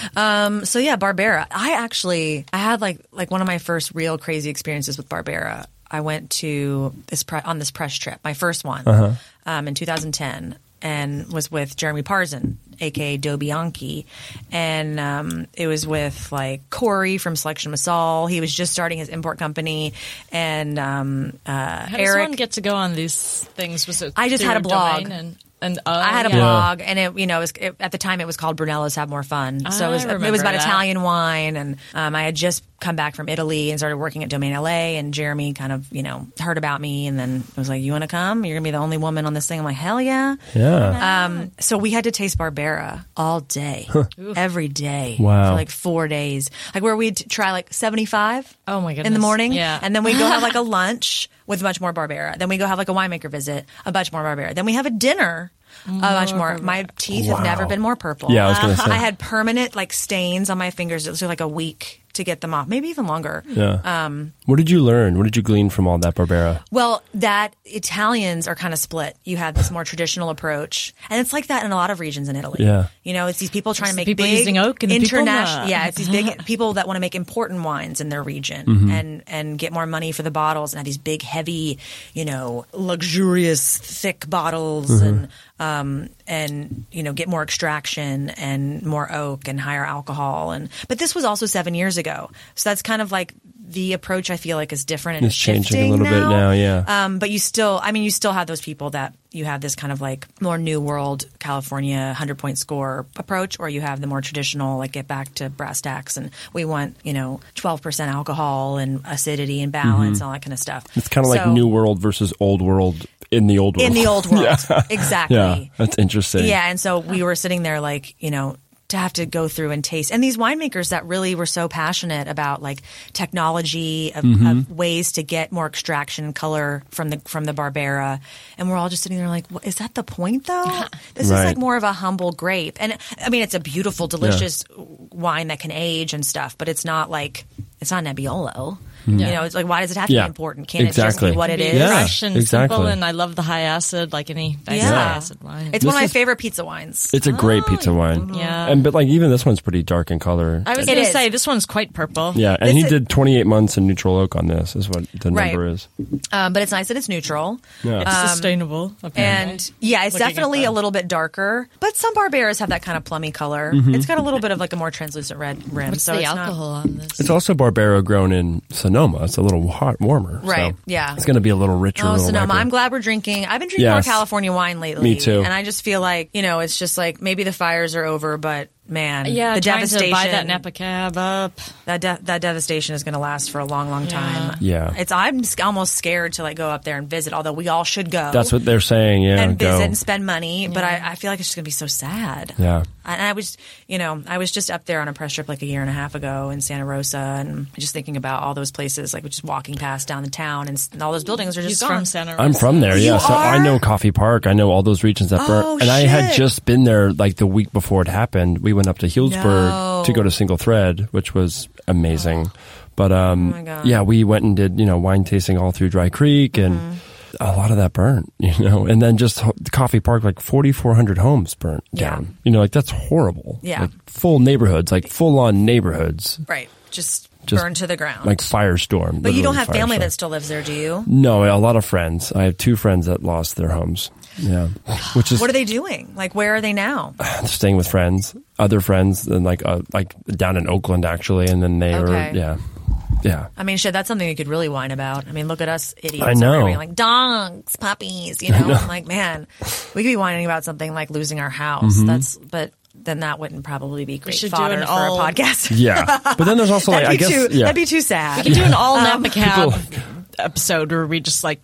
Um, so yeah, Barbera. I actually, I had like, like one of my first real crazy experiences with Barbera. I went to this pre- on this press trip, my first one, Uh-huh. um, in two thousand ten, and was with Jeremy Parzan, aka Do Bianchi, and um, it was with like Corey from Selection Masal. He was just starting his import company, and um, uh, How does Eric. one get to go on these things? Was it I just through had a blog. domain And, and oh, I had a yeah. blog, and it, you know, it was, it, at the time it was called Brunello's Have More Fun. So it was, I it was remember about that. Italian wine, and um, I had just come back from Italy and started working at Domain L A. And Jeremy kind of, you know, heard about me, and then was like, "You want to come? You're gonna be the only woman on this thing." I'm like, "Hell yeah!" Yeah. Um, so we had to taste Barbera all day, every day, Wow. for like four days. Like where we'd try like seventy-five. Oh, my in the goodness. morning, Yeah. and then we go have like a lunch with much more Barbera. Then we go have like a winemaker visit, a bunch more Barbera. Then we have a dinner. A bunch more. My teeth have Wow. never been more purple. Yeah, I was gonna say. I had permanent like stains on my fingers. It was like a week to get them off, maybe even longer. Yeah. Um, what did you learn? What did you glean from all that Barbera? well, that Italians are kind of split. You have this more traditional approach, and it's like that in a lot of regions in Italy. Yeah. You know, it's these people trying to make people big using oak and the people international. not. Yeah, it's these big people that want to make important wines in their region Mm-hmm. and and get more money for the bottles and have these big, heavy, you know, luxurious, thick bottles Mm-hmm. and um and you know get more extraction and more oak and higher alcohol and but this was also seven years ago, so that's kind of like the approach I feel like is different and It's changing a shifting little bit now, yeah. um, but you still, I mean, you still have those people that you have this kind of like more new world California hundred point score approach, or you have the more traditional, like get back to brass tacks and we want, you know, twelve percent alcohol and acidity and balance and all that kind of stuff. It's kind of like So- new world versus old world in the old world. in the old world. Yeah. Exactly. Yeah, that's interesting. Yeah, and so we were sitting there like, you know, to have to go through and taste. And these winemakers that really were so passionate about like technology of, Mm-hmm. of ways to get more extraction color from the from the Barbera. And we're all just sitting there like, what, is that the point though? This Right. is like more of a humble grape. And I mean, it's a beautiful, delicious wine that can age and stuff, but it's not like, it's not Nebbiolo. You know, it's like, why does it have to Yeah. be important? Can't it Exactly. just be what it Be is? Yeah. fresh and exactly. simple, and I love the high acid, like any nice Yeah. high acid wine. It's one of my is- favorite pizza wines. It's a great pizza wine. yeah. And but like even this one's pretty dark in color. I was It going to is. say this one's quite purple. yeah, and This he is- did twenty-eight months in neutral oak on this. Is what the Right. number is. Um, but it's nice that it's neutral. Yeah. It's sustainable, apparently. And yeah, it's Looking at definitely the- a little bit darker, but some Barberas have that kind of plummy color. It's got a little bit of like a more translucent red rim. What's so the it's alcohol on this? It's also Barbero grown in Sonoma. It's a little hot, warmer. Right, So yeah. It's going to be a little richer. a Oh, little Sonoma. riper. I'm glad we're drinking. I've been drinking more Yes. California wine lately. Me too. And I just feel like, you know, it's just like maybe the fires are over, but man, yeah, the trying devastation. to buy that Napa cab up. that de- that devastation is going to last for a long, long time. Yeah. It's I'm s- almost scared to like go up there and visit. Although we all should go. That's what they're saying. Yeah, and go. visit and spend money. But I, I feel like it's just going to be so sad. Yeah. And I was, you know, I was just up there on a press trip like a year and a half ago in Santa Rosa, and just thinking about all those places, like just walking past down the town, and, s- and all those buildings are just He's gone. from Santa Rosa. I'm from there, yeah. You So I are? know Coffee Park. I know all those regions that burnt. Oh, and I had shit. just been there like the week before it happened. We went up to Healdsburg No. to go to Single Thread, which was amazing. But um, Oh my God. yeah, we went and did you know wine tasting all through Dry Creek, and Mm-hmm. a lot of that burnt. You know, and then just ho- Coffee Park, like forty-four hundred homes burnt Yeah. down. You know, like that's horrible. Yeah. like full neighborhoods, like full on neighborhoods, Right, just, Just burned to the ground. like firestorm. but you don't literally have family firestorm. that still lives there, do you? No, a lot of friends. I have two friends that lost their homes. Yeah, which is What are they doing? Like, where are they now? staying with friends, other friends, and like uh, like down in Oakland actually, and then they Okay. were yeah, yeah. I mean, shit, that's something you could really whine about. I mean, look at us idiots. I know. over here being like dogs, puppies, you know? I'm like, man, we could be whining about something like losing our house. Mm-hmm. That's, but then that wouldn't probably be great should do fodder an for all- a podcast. Yeah, but then there's also like that'd, I be guess too, yeah. that'd be too sad. We could do an all Um, Napa cab episode where we just like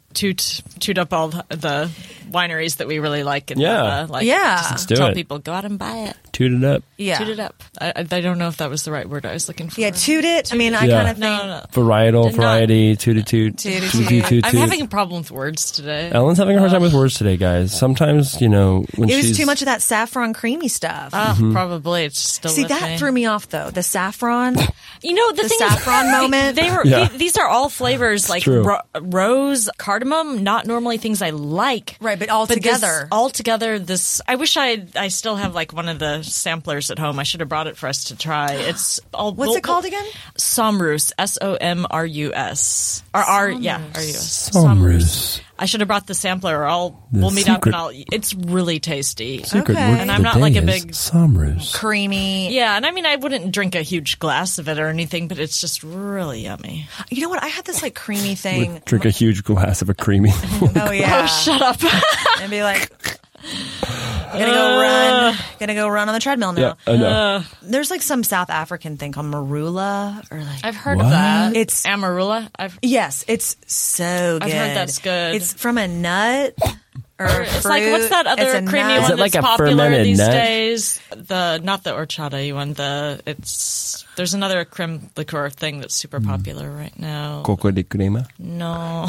toot toot up all the, the wineries that we really like. And Yeah. uh, like, Yeah. just Let's do tell it. people, go out and buy it. Toot it up. Yeah. Toot it up. I, I I don't know if that was the right word I was looking for. Yeah, toot it. I mean, I Yeah. kind of think. No, no. Varietal, Did not- variety, toot a toot. Toot a toot, toot. toot, I'm toot. having a problem with words today. Ellen's having a hard time with words today, guys. Sometimes, you know, when It was she's too much of that saffron creamy stuff. Ah, Mm-hmm. probably. It's still See, with that me. threw me off, though. The saffron. You know, the, The thing saffron is, moment. They were Yeah. the- these are all flavors like true. ro- rose, cardamom. Not normally things I like, Right, but all this- together. all together. This I wish I I still have like one of the samplers at home. I should have brought it for us to try. It's all. What's it called again? Somrus. S O M R U S. Or R yeah R U S. Somrus. I should have brought the sampler. Or I'll The we'll meet up secret- and I'll. It's really tasty. secret Okay. word And for I'm the not day like a is big- Somrus. Creamy. Yeah, and I mean I wouldn't drink a huge glass of it or anything, but it's just really yummy. You know what? I had this like creamy thing. Would drink a huge glass of a creamy. Oh yeah. Oh, shut up. And be like, gonna go run. Gonna go run on the treadmill now. yeah, I know. There's like some South African thing called marula or like. I've heard What? of that. It's- Amarula. I've Yes, it's so good. I've heard that's good. It's from a nut or a it's like fruit. what's that It's other a creamy nut. Is one it like that's a popular fermented these nut? days? The not the horchata one. The it's there's another creme liqueur thing that's super popular right now. Coco de crema. No,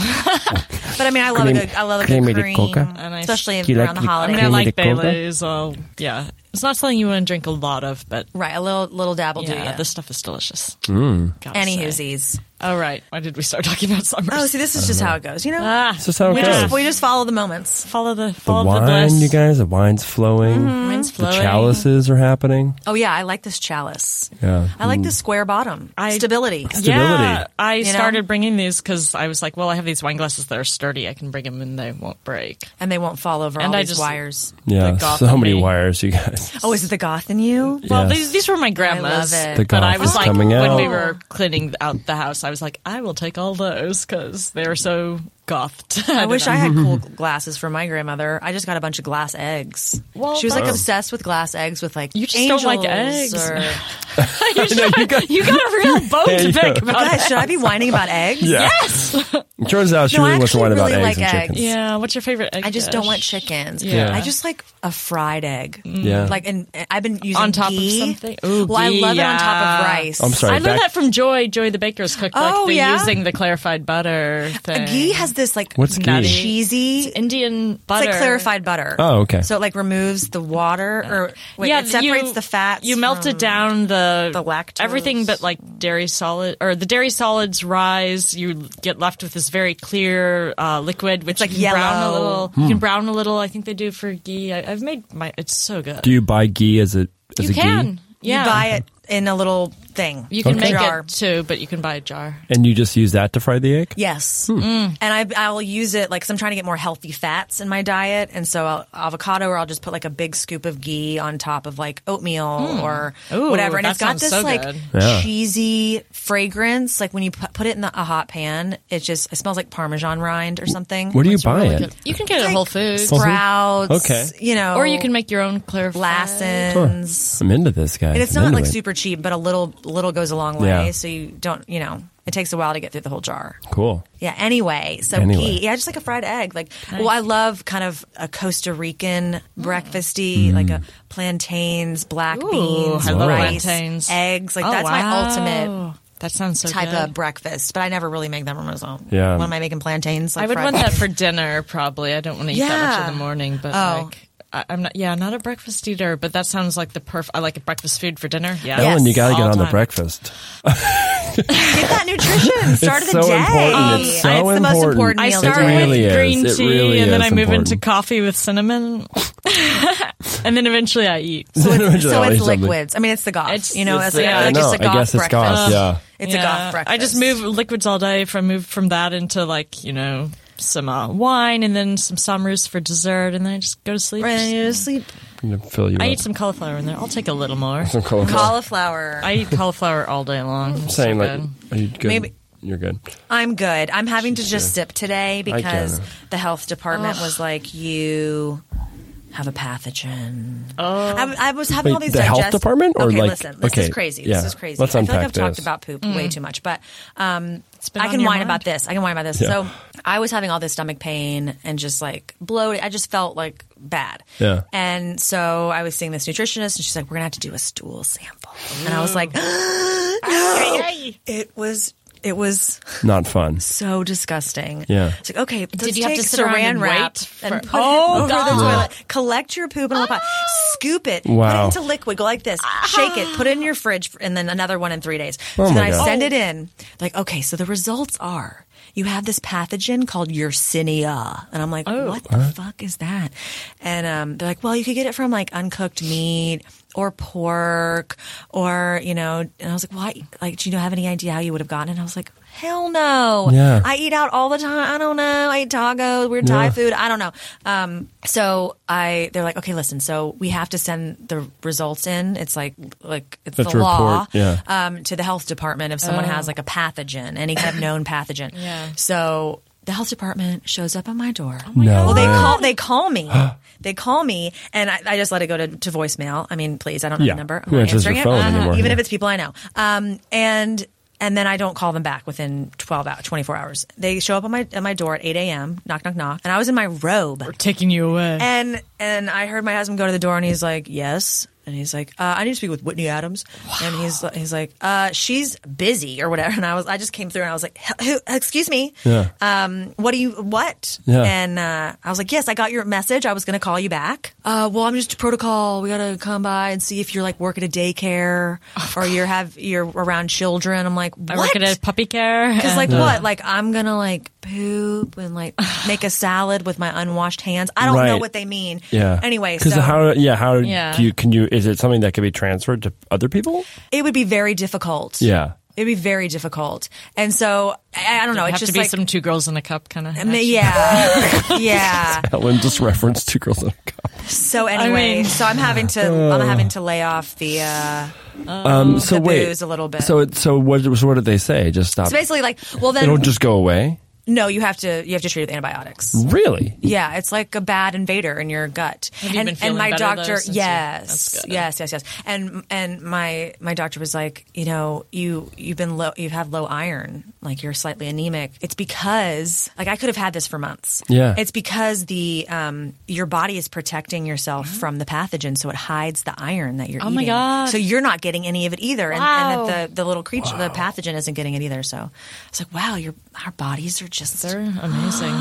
But I mean, I love a Creme- good. I love a creme good de cream, coca? And I- especially Do you around like the the- I holidays. mean I Creme de like coca? Baileys. So yeah, it's not something you want to drink a lot of, but Right, a little little dabble do yeah, ya. this stuff is delicious. Mm. Gotta Any say. hoosies. Oh right, why did we start talking about summers? Oh, see, this is just how it goes. You know, ah, This is how it we goes. just we just follow the moments. follow the The follow the, wine, bliss. you guys, the wine's flowing. Wine's The flowing. chalices are happening. Oh yeah, I like this chalice. Yeah. I like the square bottom. I- Stability. Stability. Yeah, I You know? started bringing these because I was like, well, I have these wine glasses that are sturdy. I can bring them and they won't break. And they won't fall over And all I these just- wires. Yeah, The goth so in many me. wires, you guys. Oh, is it the goth in you? Well, Yes. these these were my grandma's. I love it. The But I goth was is like, coming when out. we were cleaning out the house, I was like, I will take all those because they were so gothed. I don't wish know. I had cool glasses for my grandmother. I just got a bunch of glass eggs. Well, she was like that's- obsessed with glass eggs with like You just angels don't like eggs. Or, you, should- you got- you got a real bone Yeah, to you pick know. about guys, should I be whining about eggs? Yeah. Yes. It turns out she No, I really wants to actually whine about really eggs like and eggs. chickens. Yeah. What's your favorite egg I just dish? don't want chickens. Yeah. I just like a fried egg. Yeah. Like, and I've been using On top ghee. of something. Ooh, well, I ghee, love it on top yeah. of rice. I'm sorry. I learned back- that from Joy, Joy the baker's cookbook. Oh, They're yeah? using the clarified butter thing. Ghee has this like What's ghee? Nutty. cheesy. Indian It's butter. like clarified butter. Oh, okay. So it like removes the water, or wait, yeah, it separates you, the fats. You melt from- it down the the lactose. everything, but like dairy solid or the dairy solids rise. You get left with this very clear uh, liquid, which like you can brown a yellow. little. You can brown a little. I think they do for ghee. I, I've made my. It's so good. Do you buy ghee as a as you a can. ghee? Yeah. You buy it in a little thing. You can Okay. make jar. it too, but you can buy a jar. And you just use that to fry the egg? Yes, Hmm. and I I'll use it like 'cause I'm trying to get more healthy fats in my diet, and so I'll, avocado, or I'll just put like a big scoop of ghee on top of like oatmeal or Ooh, whatever, and that it's got sounds this so like good. Yeah. cheesy fragrance. Like when you pu- put it in the, a hot pan, it just it smells like Parmesan rind or something. Where do you It's buy really it? good. You can get it at Whole Foods, Sprouts, Okay. you know, or you can make your own clarified. Lassens. I'm into this, guys. And it's I'm not into like it. super cheap, but a little little goes a long way. Yeah. So you don't, you know, it takes a while to get through the whole jar. Cool. Yeah. Anyway, so Anyway. ghee, yeah, just like a fried egg. Like, well, I love kind of a Costa Rican breakfasty, like a plantains, black Ooh, beans, I love rice, plantains. eggs. Like Oh, that's my wow. ultimate That sounds so type good. of breakfast. But I never really make them on my own. Yeah. When am I making plantains? Like I would fried want that for dinner, probably. I don't want to eat that much Yeah. in the morning, but Oh. like, I, I'm not. Yeah, not a breakfast eater, but that sounds like the perf. I like a breakfast food for dinner. Yeah, Ellen, you got to get All on the time. breakfast. Get that nutrition. Start It's of the so day. important. It's so it's the most important. important I meal. start of the day. really with is. green It tea, really and then is I move important. into coffee with cinnamon, and then eventually I eat. So it's, so I'll eat it's something. liquids. I mean, it's the goth. It's- you know, it's it's, the- like, yeah, like I know. just a goth I guess it's breakfast. goth, yeah. It's a Yeah. goth breakfast. I just move liquids all day. From move from that into like you know some uh, wine, and then some Somrus for dessert, and then I just go to sleep. Ready to sleep. I'm gonna fill you I up. eat some cauliflower in there. I'll take a little more. Some cauliflower. Cauliflower. I eat cauliflower all day long. I'm It's saying, so like, good. are you good? Maybe- You're good. I'm good. I'm having to just sip today because can. the health department was like, you have a pathogen. Oh, I, I was having Wait, all these the health digest- department or okay, like listen, this okay, is crazy. Yeah. This is crazy. Let's I feel like unpack I've talked this. about poop way too much, but um, been I on can your whine mind. about this. I can whine about this. Yeah. So I was having all this stomach pain and just like bloated. I just felt like bad. Yeah. And so I was seeing this nutritionist, and she's like, "We're gonna have to do a stool sample," and I was like, "No!" It was. It was Not fun. so disgusting. Yeah. It's like, okay, let's Did you have take to sit around saran and wrap wait and for- put Oh, it over God. the toilet. Collect your poop in a little pot. Scoop it. Put Wow. it into liquid. Go like this. Shake it. Put it in your fridge, and then another one in three days. Oh, so my then I God. send it in. Like, okay, so the results are you have this pathogen called Yersinia. And I'm like, what the fuck is that? And um, they're like, well, you could get it from like uncooked meat or pork or, you know, and I was like, why? Like, do you have any idea how you would have gotten it? And I was like, hell no. Yeah. I eat out all the time. I don't know. I eat tacos, weird Thai Yeah. food. I don't know. Um, so I, they're like, okay, listen, so we have to send the results in. It's like, like it's Have the to law, report, yeah. um, to the health department if someone has like a pathogen, any kind of known pathogen. Yeah. So the health department shows up at my door. No Well, they way. call, they call me. They call me, and I, I just let it go to, to voicemail. I mean, please, I don't know Yeah. the number. I'm Who not answers answering your it, phone Uh-huh. anymore? even Yeah. if it's people I know. Um, and and then I don't call them back within twelve hours, twenty-four hours. They show up at my at my door at eight a.m. Knock, knock, knock, and I was in my robe. Taking you away. And and I heard my husband go to the door, and he's like, "Yes." And he's like, uh, "I need to speak with Whitney Adams." And he's he's like, uh, "She's busy or whatever." And I was I just came through, and I was like, "Who? Excuse me. Yeah. Um, what do you what?" Yeah. And uh, I was like, "Yes, I got your message. I was going to call you back." Uh, well, I'm just protocol. We got to come by and see if you're like work at a daycare or you have you're around children. I'm like, what? I work at a puppy care. Because like and- what? Like I'm gonna like poop and like make a salad with my unwashed hands. I don't know Right. what they mean. Yeah. Anyway, because so how? Yeah. How Yeah. do you? Can you? Is it something that can be transferred to other people? it would be very difficult. Yeah. It'd be very difficult. And so I, I don't know. Have It's to just be like some two girls in a cup kind of. I mean, yeah, yeah. Ellen just referenced Two Girls in a Cup. So anyway, mean- so I'm having to I'm having to lay off the. Uh, Um. So the wait. booze a little bit. So it, so what? So what did they say? Just stop. so basically, like, well, then It'll just go away. no, you have to you have to treat it with antibiotics. Really? Yeah, it's like a bad invader in your gut. Have you and, been feeling and my better, though, doctor, since you- yes, that's good. yes, yes, yes. And and my my doctor was like, you know, you you've been low, you have low iron, like you're slightly anemic. It's because like I could have had this for months. Yeah. it's because the um your body is protecting yourself from the pathogen, so it hides the iron that you're Oh eating. my gosh. So you're not getting any of it either, and, Wow. and that the the little creature, the pathogen, isn't getting it either. So it's like, wow, your our bodies are just They're amazing.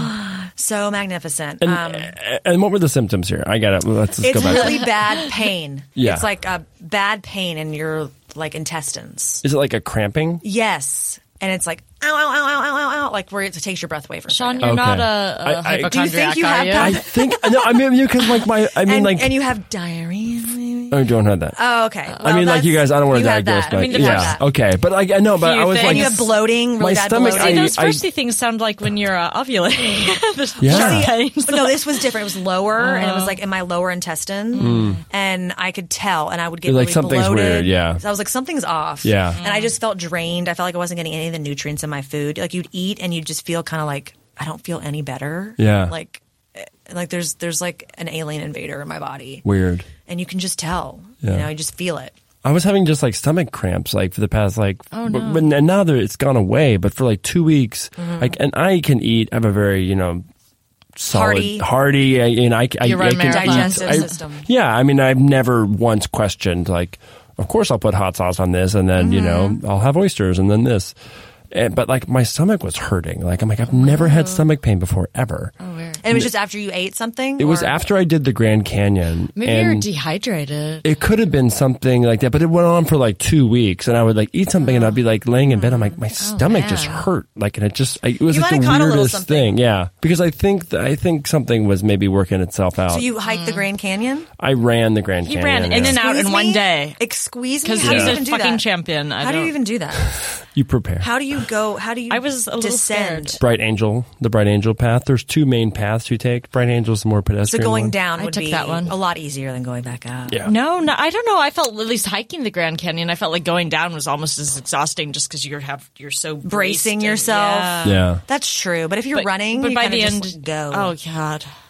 so magnificent. And, um, and what were the symptoms here? I got it. Let's just it's go back. really bad pain. Yeah. It's like a bad pain in your like intestines. Is it like a cramping? Yes. And it's like ow, ow, ow, ow, ow, ow, ow, like where it takes your breath away for a Sean, second. you're Okay. not a, a I- I- do you hypochondriac, think you are have you? that? I think no. I mean, because like my. I mean, and, like. and you have diarrhea. Maybe? I don't have that. Oh, okay. I Well, mean, like you that's- guys. I don't want you to have diagnose. that. My, I mean, you have yeah. that. Okay. But like I know. But Few I was things. like. And you have bloating, really my bad stomach. bloating. I, Those I, thirsty things sound like when you're uh, ovulating. The Yeah. pains. But no, this was different. It was lower, and it was like in my lower intestine, and I could tell, and I would get You're like, really something's bloated. weird, yeah. So I was like, something's off. Yeah. and I just felt drained. I felt like I wasn't getting any of the nutrients in my food. Like you'd eat, and you'd just feel kind of like I don't feel any better. Yeah. like eh, like there's there's like an alien invader in my body, Weird. and you can just tell. Yeah. You know, you just feel it. I was having just like stomach cramps like for the past like Oh, but, no. but- and now that it's gone away, but for like two weeks Mm-hmm. like and I can eat. I have a very, you know, solid Hardy. hardy I- and I, I, You run I can marathons. eat. Digestive I- system. Yeah, I mean I've never once questioned like of course I'll put hot sauce on this and then, you know, Mm-hmm. I'll have oysters and then this. And, but like my stomach was hurting. Like I'm like I've never had stomach pain before ever. Oh, weird. And it was just after you ate something. It was or- after I did the Grand Canyon. Maybe and you're dehydrated. it could have been something like that, but it went on for like two weeks, and I would like eat something, and I'd be like laying in bed. I'm like, my stomach just man. hurt, like, and it just I, it was You like might the have caught a little weirdest something. thing, yeah. Because I think th- I think something was maybe working itself out. So you hiked the Grand Canyon? I ran the Grand He Canyon. ran in yeah. and out in Squeeze one me? day. Squeeze me? Because How do he's you a even do fucking that? champion. I How do you don't- even do that? You prepare. How do you go? How do you? I was a little descend. scared. Bright Angel, the Bright Angel path. There's two main paths you take. Bright Angel's the more So pedestrian. going one. down I would took be that one. a lot easier than going back up. Yeah. No, no, I don't know. I felt at least hiking the Grand Canyon. I felt like going down was almost as exhausting, just because you have you're so Bracing braced and- yourself. Yeah. Yeah. That's true. But if you're But- running, but you by kinda the just end, go. oh god,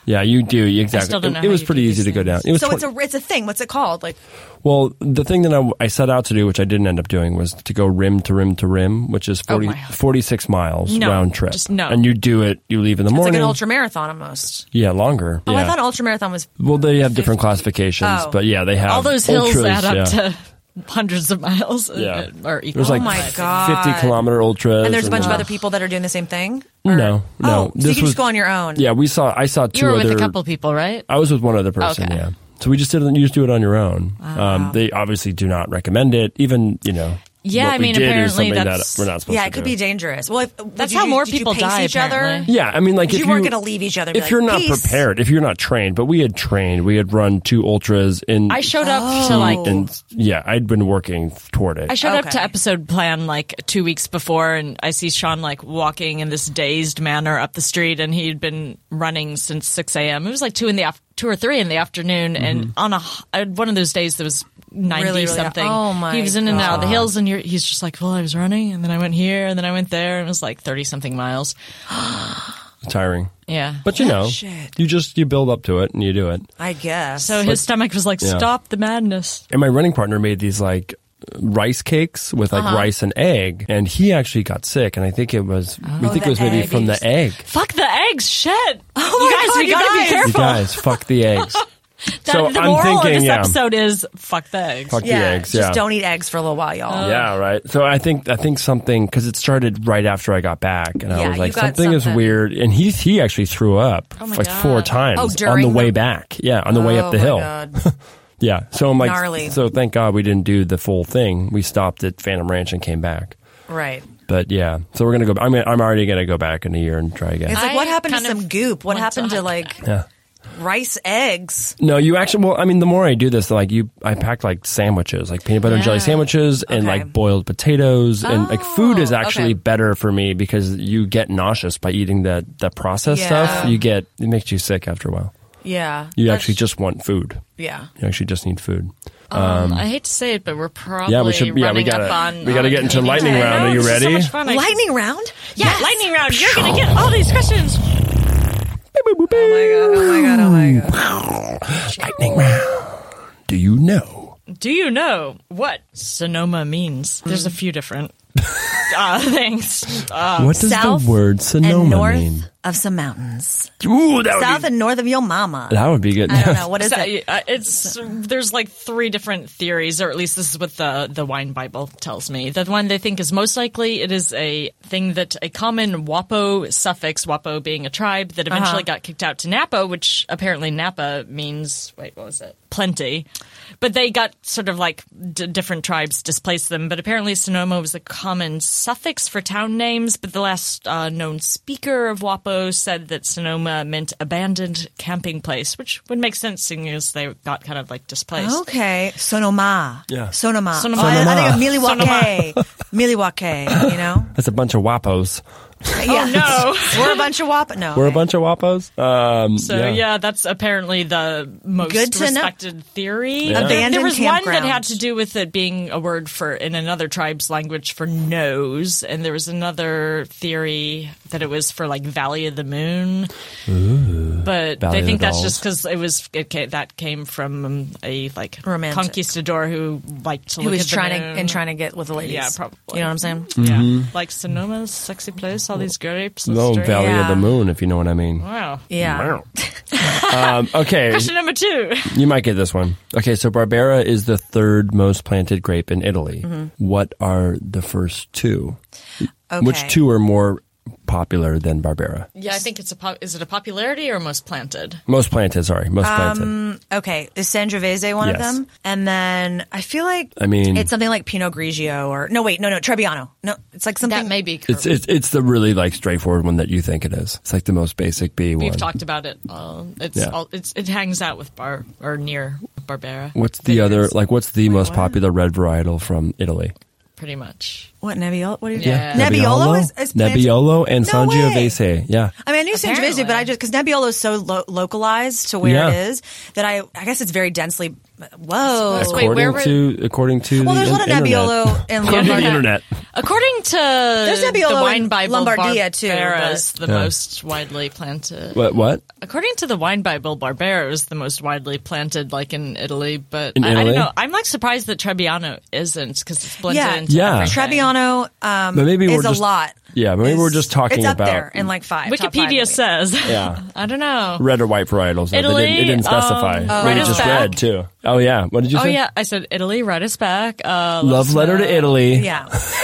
Yeah, you do exactly. still don't know it, it how was you pretty do easy these to go down. things. It was So twen- it's a it's a thing. What's it called? Like well, the thing that I, I set out to do, which I didn't end up doing, was to go rim to rim to rim, which is forty, my- forty-six miles No, round trip. just no. And you do it. You leave in the it's like morning. an ultra marathon almost. Yeah, longer. Oh, yeah. I thought ultra marathon was. Well, they have different classifications, Oh. but yeah, they have All those hills ultras, add up yeah. to hundreds of miles. uh, Yeah. Or equal. There's like Oh my God. fifty kilometer ultras, And there's a bunch of then- other people that are doing the same thing. No, Or- no. Oh, so This you can was- just go on your own. Yeah, we saw. I saw two You were other. with a couple people, right? I was with one other person. Okay. Yeah. So we just did. You just do it on your own. Um, they obviously do not recommend it. Even you know. Yeah, what I we mean, did is apparently something that's- that we're not supposed Yeah, to it could do. be dangerous. Well, if, That's did how you, more did you people pace die, each other? apparently. Yeah, I mean, like You if weren't you going to leave each other. and be if like, you're not "Peace." prepared, if you're not trained, but we had trained. We had run two ultras in. I showed up Oh. to like and yeah, I'd been working toward it. I showed up Okay. to episode plan like two weeks before, and I see Sean like walking in this dazed manner up the street, and he'd been running since six a.m. It was like two in the af- two or three in the afternoon, and on a h- one of those days there was ninety Really, really- something. oh my he was in and out of the God. hills, and you're, he's just like, well, I was running, and then I went here, and then I went there, and it was like thirty something miles. Tiring, Yeah, but you know, Shit. you just you build up to it and you do it. I guess. so his stomach was like, Yeah. stop the madness. And my running partner made these like rice cakes with Uh-huh. like rice and egg, and he actually got sick. And I think it was we think the it was maybe egg. from the egg. Fuck the eggs, shit! Oh you my guys, God, we you gotta guys. be You careful. guys, fuck the eggs. That- so the I'm moral thinking, of this yeah. episode is fuck the eggs. Fuck yeah, the eggs. just Yeah. don't eat eggs for a little while, y'all. Yeah, right. So I think I think something because it started right after I got back, and I Yeah, was you like, got something, is something. weird. And he he actually threw up Oh my like God. four times Oh, on the during way the- back. Yeah, on the way Oh up the my hill. God. Yeah. So I'm like, Gnarly. so thank God we didn't do the full thing. We stopped at Phantom Ranch and came back. Right. But yeah, so we're gonna go. I mean, I'm already gonna go back in a year and try again. It's like, I what happened to kind of some goop? What want happened to to, hike like, Yeah. rice eggs? No, you actually. Well, I mean, the more I do this, like you, I packed like sandwiches, like peanut butter and jelly Yeah. sandwiches, and Okay. like boiled potatoes, and like food is Oh, actually okay. better for me because you get nauseous by eating that that processed Yeah. stuff. You get it makes you sick after a while. Yeah. You That's- actually just want food. Yeah. You actually just need food. Um, I hate to say it, but we're probably Yeah, we should- yeah, we running gotta- up on. we gotta on get into Katie. lightning I round. know, Are you this is so ready? much fun. I- Lightning round? Yeah, lightning round. You're gonna get all these questions. Oh my God. Oh my God. Lightning round. Do you know? Do you know what Sonoma means? There's a few different uh, things. Uh, What does South the word Sonoma and north mean? of some mountains. Ooh, that would South be, and north of your mama. that would be good. I don't know. What is so, it? uh, it's there's like three different theories, or at least this is what the the Wine Bible tells me. The one they think is most likely it is a thing that a common Wapo suffix, Wapo being a tribe that eventually Uh-huh. got kicked out to Napa, which apparently Napa means wait, what was it? Plenty. But they got sort of like d- different tribes displaced them. But apparently Sonoma was a common suffix for town names. But the last uh, known speaker of Wapo said that Sonoma meant abandoned camping place, which would make sense seeing as they got kind of like displaced. Okay. Sonoma. Yeah. Sonoma. Sonoma. Oh, I, I Sonoma. think of Milwaukee. Milwaukee, you know? That's a bunch of wapos. Yeah. no. We're a bunch of wap. No. We're a okay. bunch of wapos. Um, So yeah. that's apparently the most Good to know. respected theory. Yeah. Abandoned There was one that campground. had to do with it being a word for in another tribe's language for nose, and there was another theory that it was for like Valley of the Moon. But Valley they of think the that's Dolls. just because it was it ca- that came from um, a like Romantic. conquistador who liked to Who look was at the trying moon. to and trying to get with the ladies. Yeah, probably. You know what I'm saying? Yeah, like Sonoma's sexy place, all these grapes. and No straight- Valley of Yeah. the Moon, if you know what I mean. Wow. Yeah. um, okay, Question number two. you might get this one. Okay, so Barbera is the third most planted grape in Italy. What are the first two? Okay. Which two are more popular than Barbera? Yeah, I think it's a pop- is it a popularity or most planted? Most planted, sorry, most planted. Okay, is Sangiovese one Yes. of them? And then I feel like I mean- it's something like Pinot Grigio or no, wait, no, no, Trebbiano. No, it's like something. That may be. It's, it's it's the really like straightforward one that you think it is. It's like the most basic B We've one. talked about it. Uh, it's, Yeah. all, it's it hangs out with Bar or near Barbera. What's the other Vineyards, like? What's the most popular red varietal from Italy? Pretty much. What, Nebbiolo? What are you Yeah. Nebbiolo is, is planted- Nebbiolo and No way. Sangiovese. Yeah. I mean, I knew Apparently. Sangiovese, but I just, because Nebbiolo is so lo- localized to where Yeah. it is that I, I guess it's very densely, whoa. Wait, According where were- to according to Well, the there's a lot of in- internet. Nebbiolo in According to the Lombardia. internet. According to There's the Nebbiolo Wine in Bible, Lombardia, too, Barbera but- is the Yeah. most widely planted. What? What? According to the Wine Bible, Barbera is the most widely planted, like in Italy. But In I, I don't Italy? know. I'm like surprised that Trebbiano isn't because it's blended Yeah. into Yeah. everything. Trebbiano um, But maybe is we're just- a lot. Yeah, but maybe Is- we're just talking it's up about there in like five. top five, Wikipedia maybe. says. Yeah. I don't know. Red or white varietals. though. Italy, They didn't, it didn't specify. um, Maybe Red is just back. red too. Oh yeah. What did you Oh say? yeah, I said Italy. Right us back. Uh, Love letter to Italy. Yeah.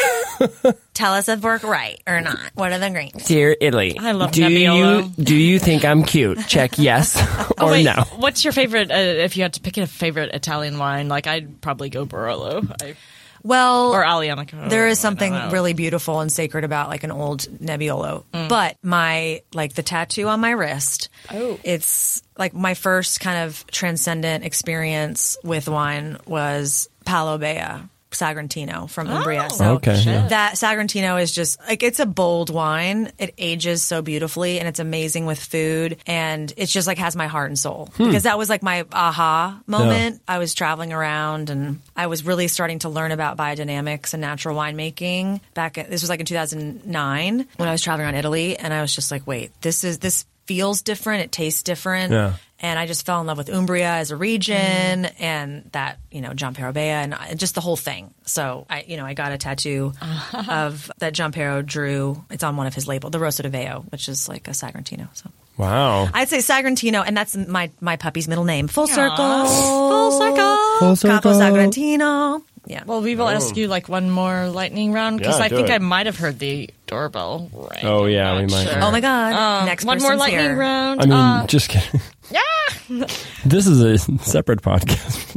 Tell us if we're right or not. What are the greens? Dear Italy, I love do Nebbiolo. you do you think I'm cute? Check yes Oh, or wait, no. What's your favorite? Uh, if you had to pick a favorite Italian wine, like I'd probably go Barolo I, Well, or Aglianico. there is I don't something know. really beautiful and sacred about like an old Nebbiolo. Mm. But my like the tattoo on my wrist, Oh. it's like my first kind of transcendent experience with wine was Palo Bea Sagrantino from Umbria. Oh, so Okay, yeah. that Sagrantino is just like it's a bold wine. It ages so beautifully and it's amazing with food and it's just like has my heart and soul. Hmm. Because that was like my aha moment. I was traveling around and I was really starting to learn about biodynamics and natural winemaking back at, this was like in two thousand nine when I was traveling around Italy and I was just like, wait, this is this feels different, it tastes different. Yeah. And I just fell in love with Umbria as a region and that, you know, Giampero Bea and I- just the whole thing. So I, you know, I got a tattoo of that Giampero drew. It's on one of his labels, the Rosso di Veo, which is like a Sagrantino. So Wow. I'd say Sagrantino, and that's my my puppy's middle name. Full circle. Full circle. Full Capo circle. Sagrantino. Yeah. Well, we will ask you like one more lightning round because Yeah, I do think it. I might have heard the doorbell ring. Oh, yeah, I'm we not might sure. have. Oh my God. Um, Next one more person's lightning here. round. I mean, Uh, just kidding. yeah. This is a separate podcast.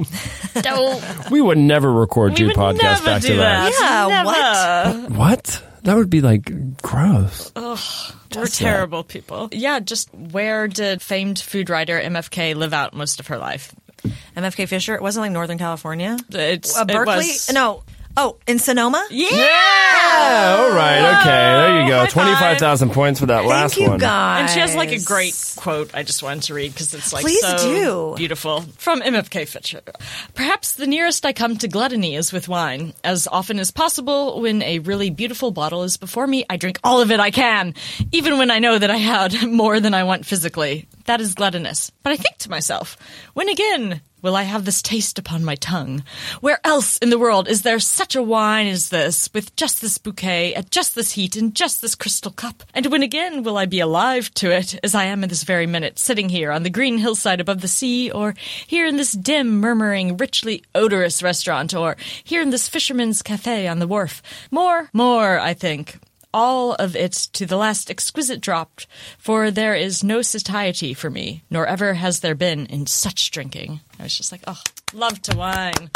Don't. We would never record We two would podcasts never back do to back. that. Yeah, Never. What? That would be like gross. We're terrible people. Yeah, just where did famed food writer M F K live out most of her life? M F K Fisher. It wasn't like Northern California. It's Uh, it Berkeley? was- No. Oh, in Sonoma? Yeah. Yeah, all right, okay, there you go. High five. twenty-five thousand points for that Thank last you, one. guys. And she has like a great quote I just wanted to read because it's like Please so do. beautiful from M F K Fisher. Perhaps the nearest I come to gluttony is with wine. As often as possible, when a really beautiful bottle is before me, I drink all of it I can, even when I know that I had more than I want physically. That is gluttonous. But I think to myself, when again will I have this taste upon my tongue? Where else in the world is there such a wine as this, with just this bouquet, at just this heat, in just this crystal cup? And when again will I be alive to it, as I am in this very minute, sitting here on the green hillside above the sea, or here in this dim, murmuring, richly odorous restaurant, or here in this fisherman's cafe on the wharf? More, more, I think. All of it to the last exquisite drop, for there is no satiety for me, nor ever has there been in such drinking. I was just like, oh, love to wine.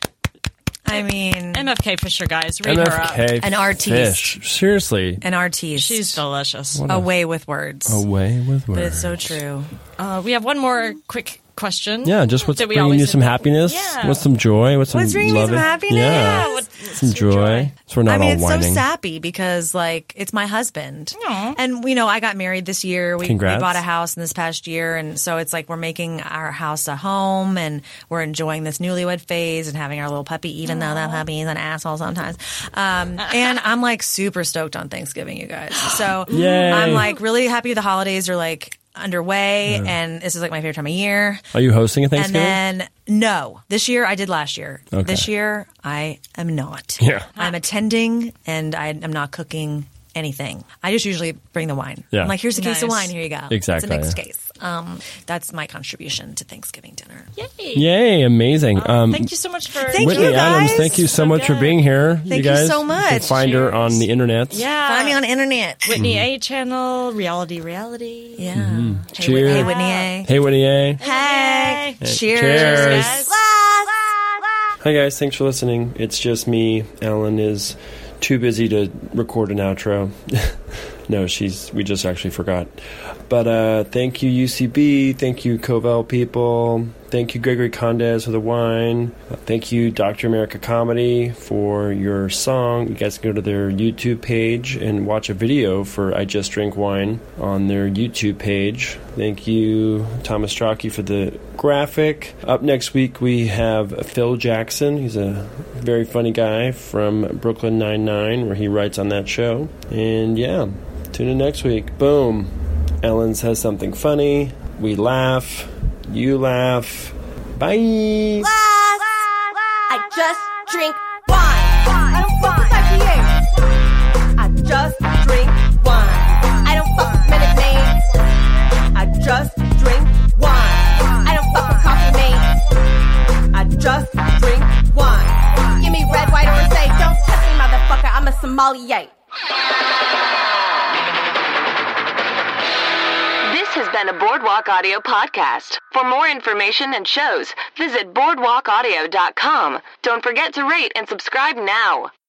I mean, M F K Fisher, guys, read M her F up. K An artiste. Fish. Seriously. an artiste. She's delicious. away with words. Away with words. But it's so true. Uh, we have one more quick question. Yeah, just what's that we bringing you always some do. happiness? Yeah. What's some joy? What's some What's bringing me love? some happiness? Yeah, Yeah, what- some what's your joy. joy? So we're not I mean, all it's whining. so sappy because, like, it's my husband. Aw. And, you know, I got married this year. We, we Congrats. bought a house in this past year. And so it's like we're making our house a home and we're enjoying this newlywed phase and having our little puppy, even though that puppy is an asshole sometimes. Um, and I'm, like, super stoked on Thanksgiving, you guys. So Yay. I'm, like, really happy the holidays are, like, underway. And this is, like, my favorite time of year. Are you hosting a And Thanksgiving? then, no. This year, I did last year. Okay. This year, I am not. Yeah. I'm attending, and I am not cooking anything. I just usually bring the wine. Yeah. I'm like, here's a case of Nice. wine. Here you go. Exactly, It's a mixed yeah. case. Um, that's my contribution to Thanksgiving dinner. Yay. Yay, amazing. Um, Thank you so much for Thank Whitney you, Adams, guys. thank you so, So much for good. being here. Thank you guys. so You can much. find her on the internet. Yeah. Find me on the internet. Whitney A channel, reality, reality. Yeah. Mm-hmm. Hey, Cheers. Whit- Hey, Whitney A. Hey, Whitney A. Hey. Hey. Cheers. Cheers. guys. Hi guys, thanks for listening. It's just me. Ellen is too busy to record an outro. No, she's. We just actually forgot. But uh, thank you, U C B. Thank you, Covell people. Thank you, Gregory Condes, for the wine. Uh, thank you, Doctor America Comedy, for your song. You guys can go to their YouTube page and watch a video for I Just Drink Wine on their YouTube page. Thank you, Thomas Strachey, for the graphic. Up next week, we have Phil Jackson. He's a very funny guy from Brooklyn Nine-Nine, where he writes on that show. And yeah, tune in next week. Boom. Ellen says something funny. We laugh. You laugh. Bye. Last, I just drink wine. I don't fuck with I P As. I just drink wine. I don't fuck with minute maids. I just drink wine. I don't fuck with coffee mates. I just drink wine. Give me red, white, or say, don't touch me, motherfucker. I'm a sommelier. This has been a Boardwalk Audio podcast. For more information and shows, visit boardwalk audio dot com. Don't forget to rate and subscribe now.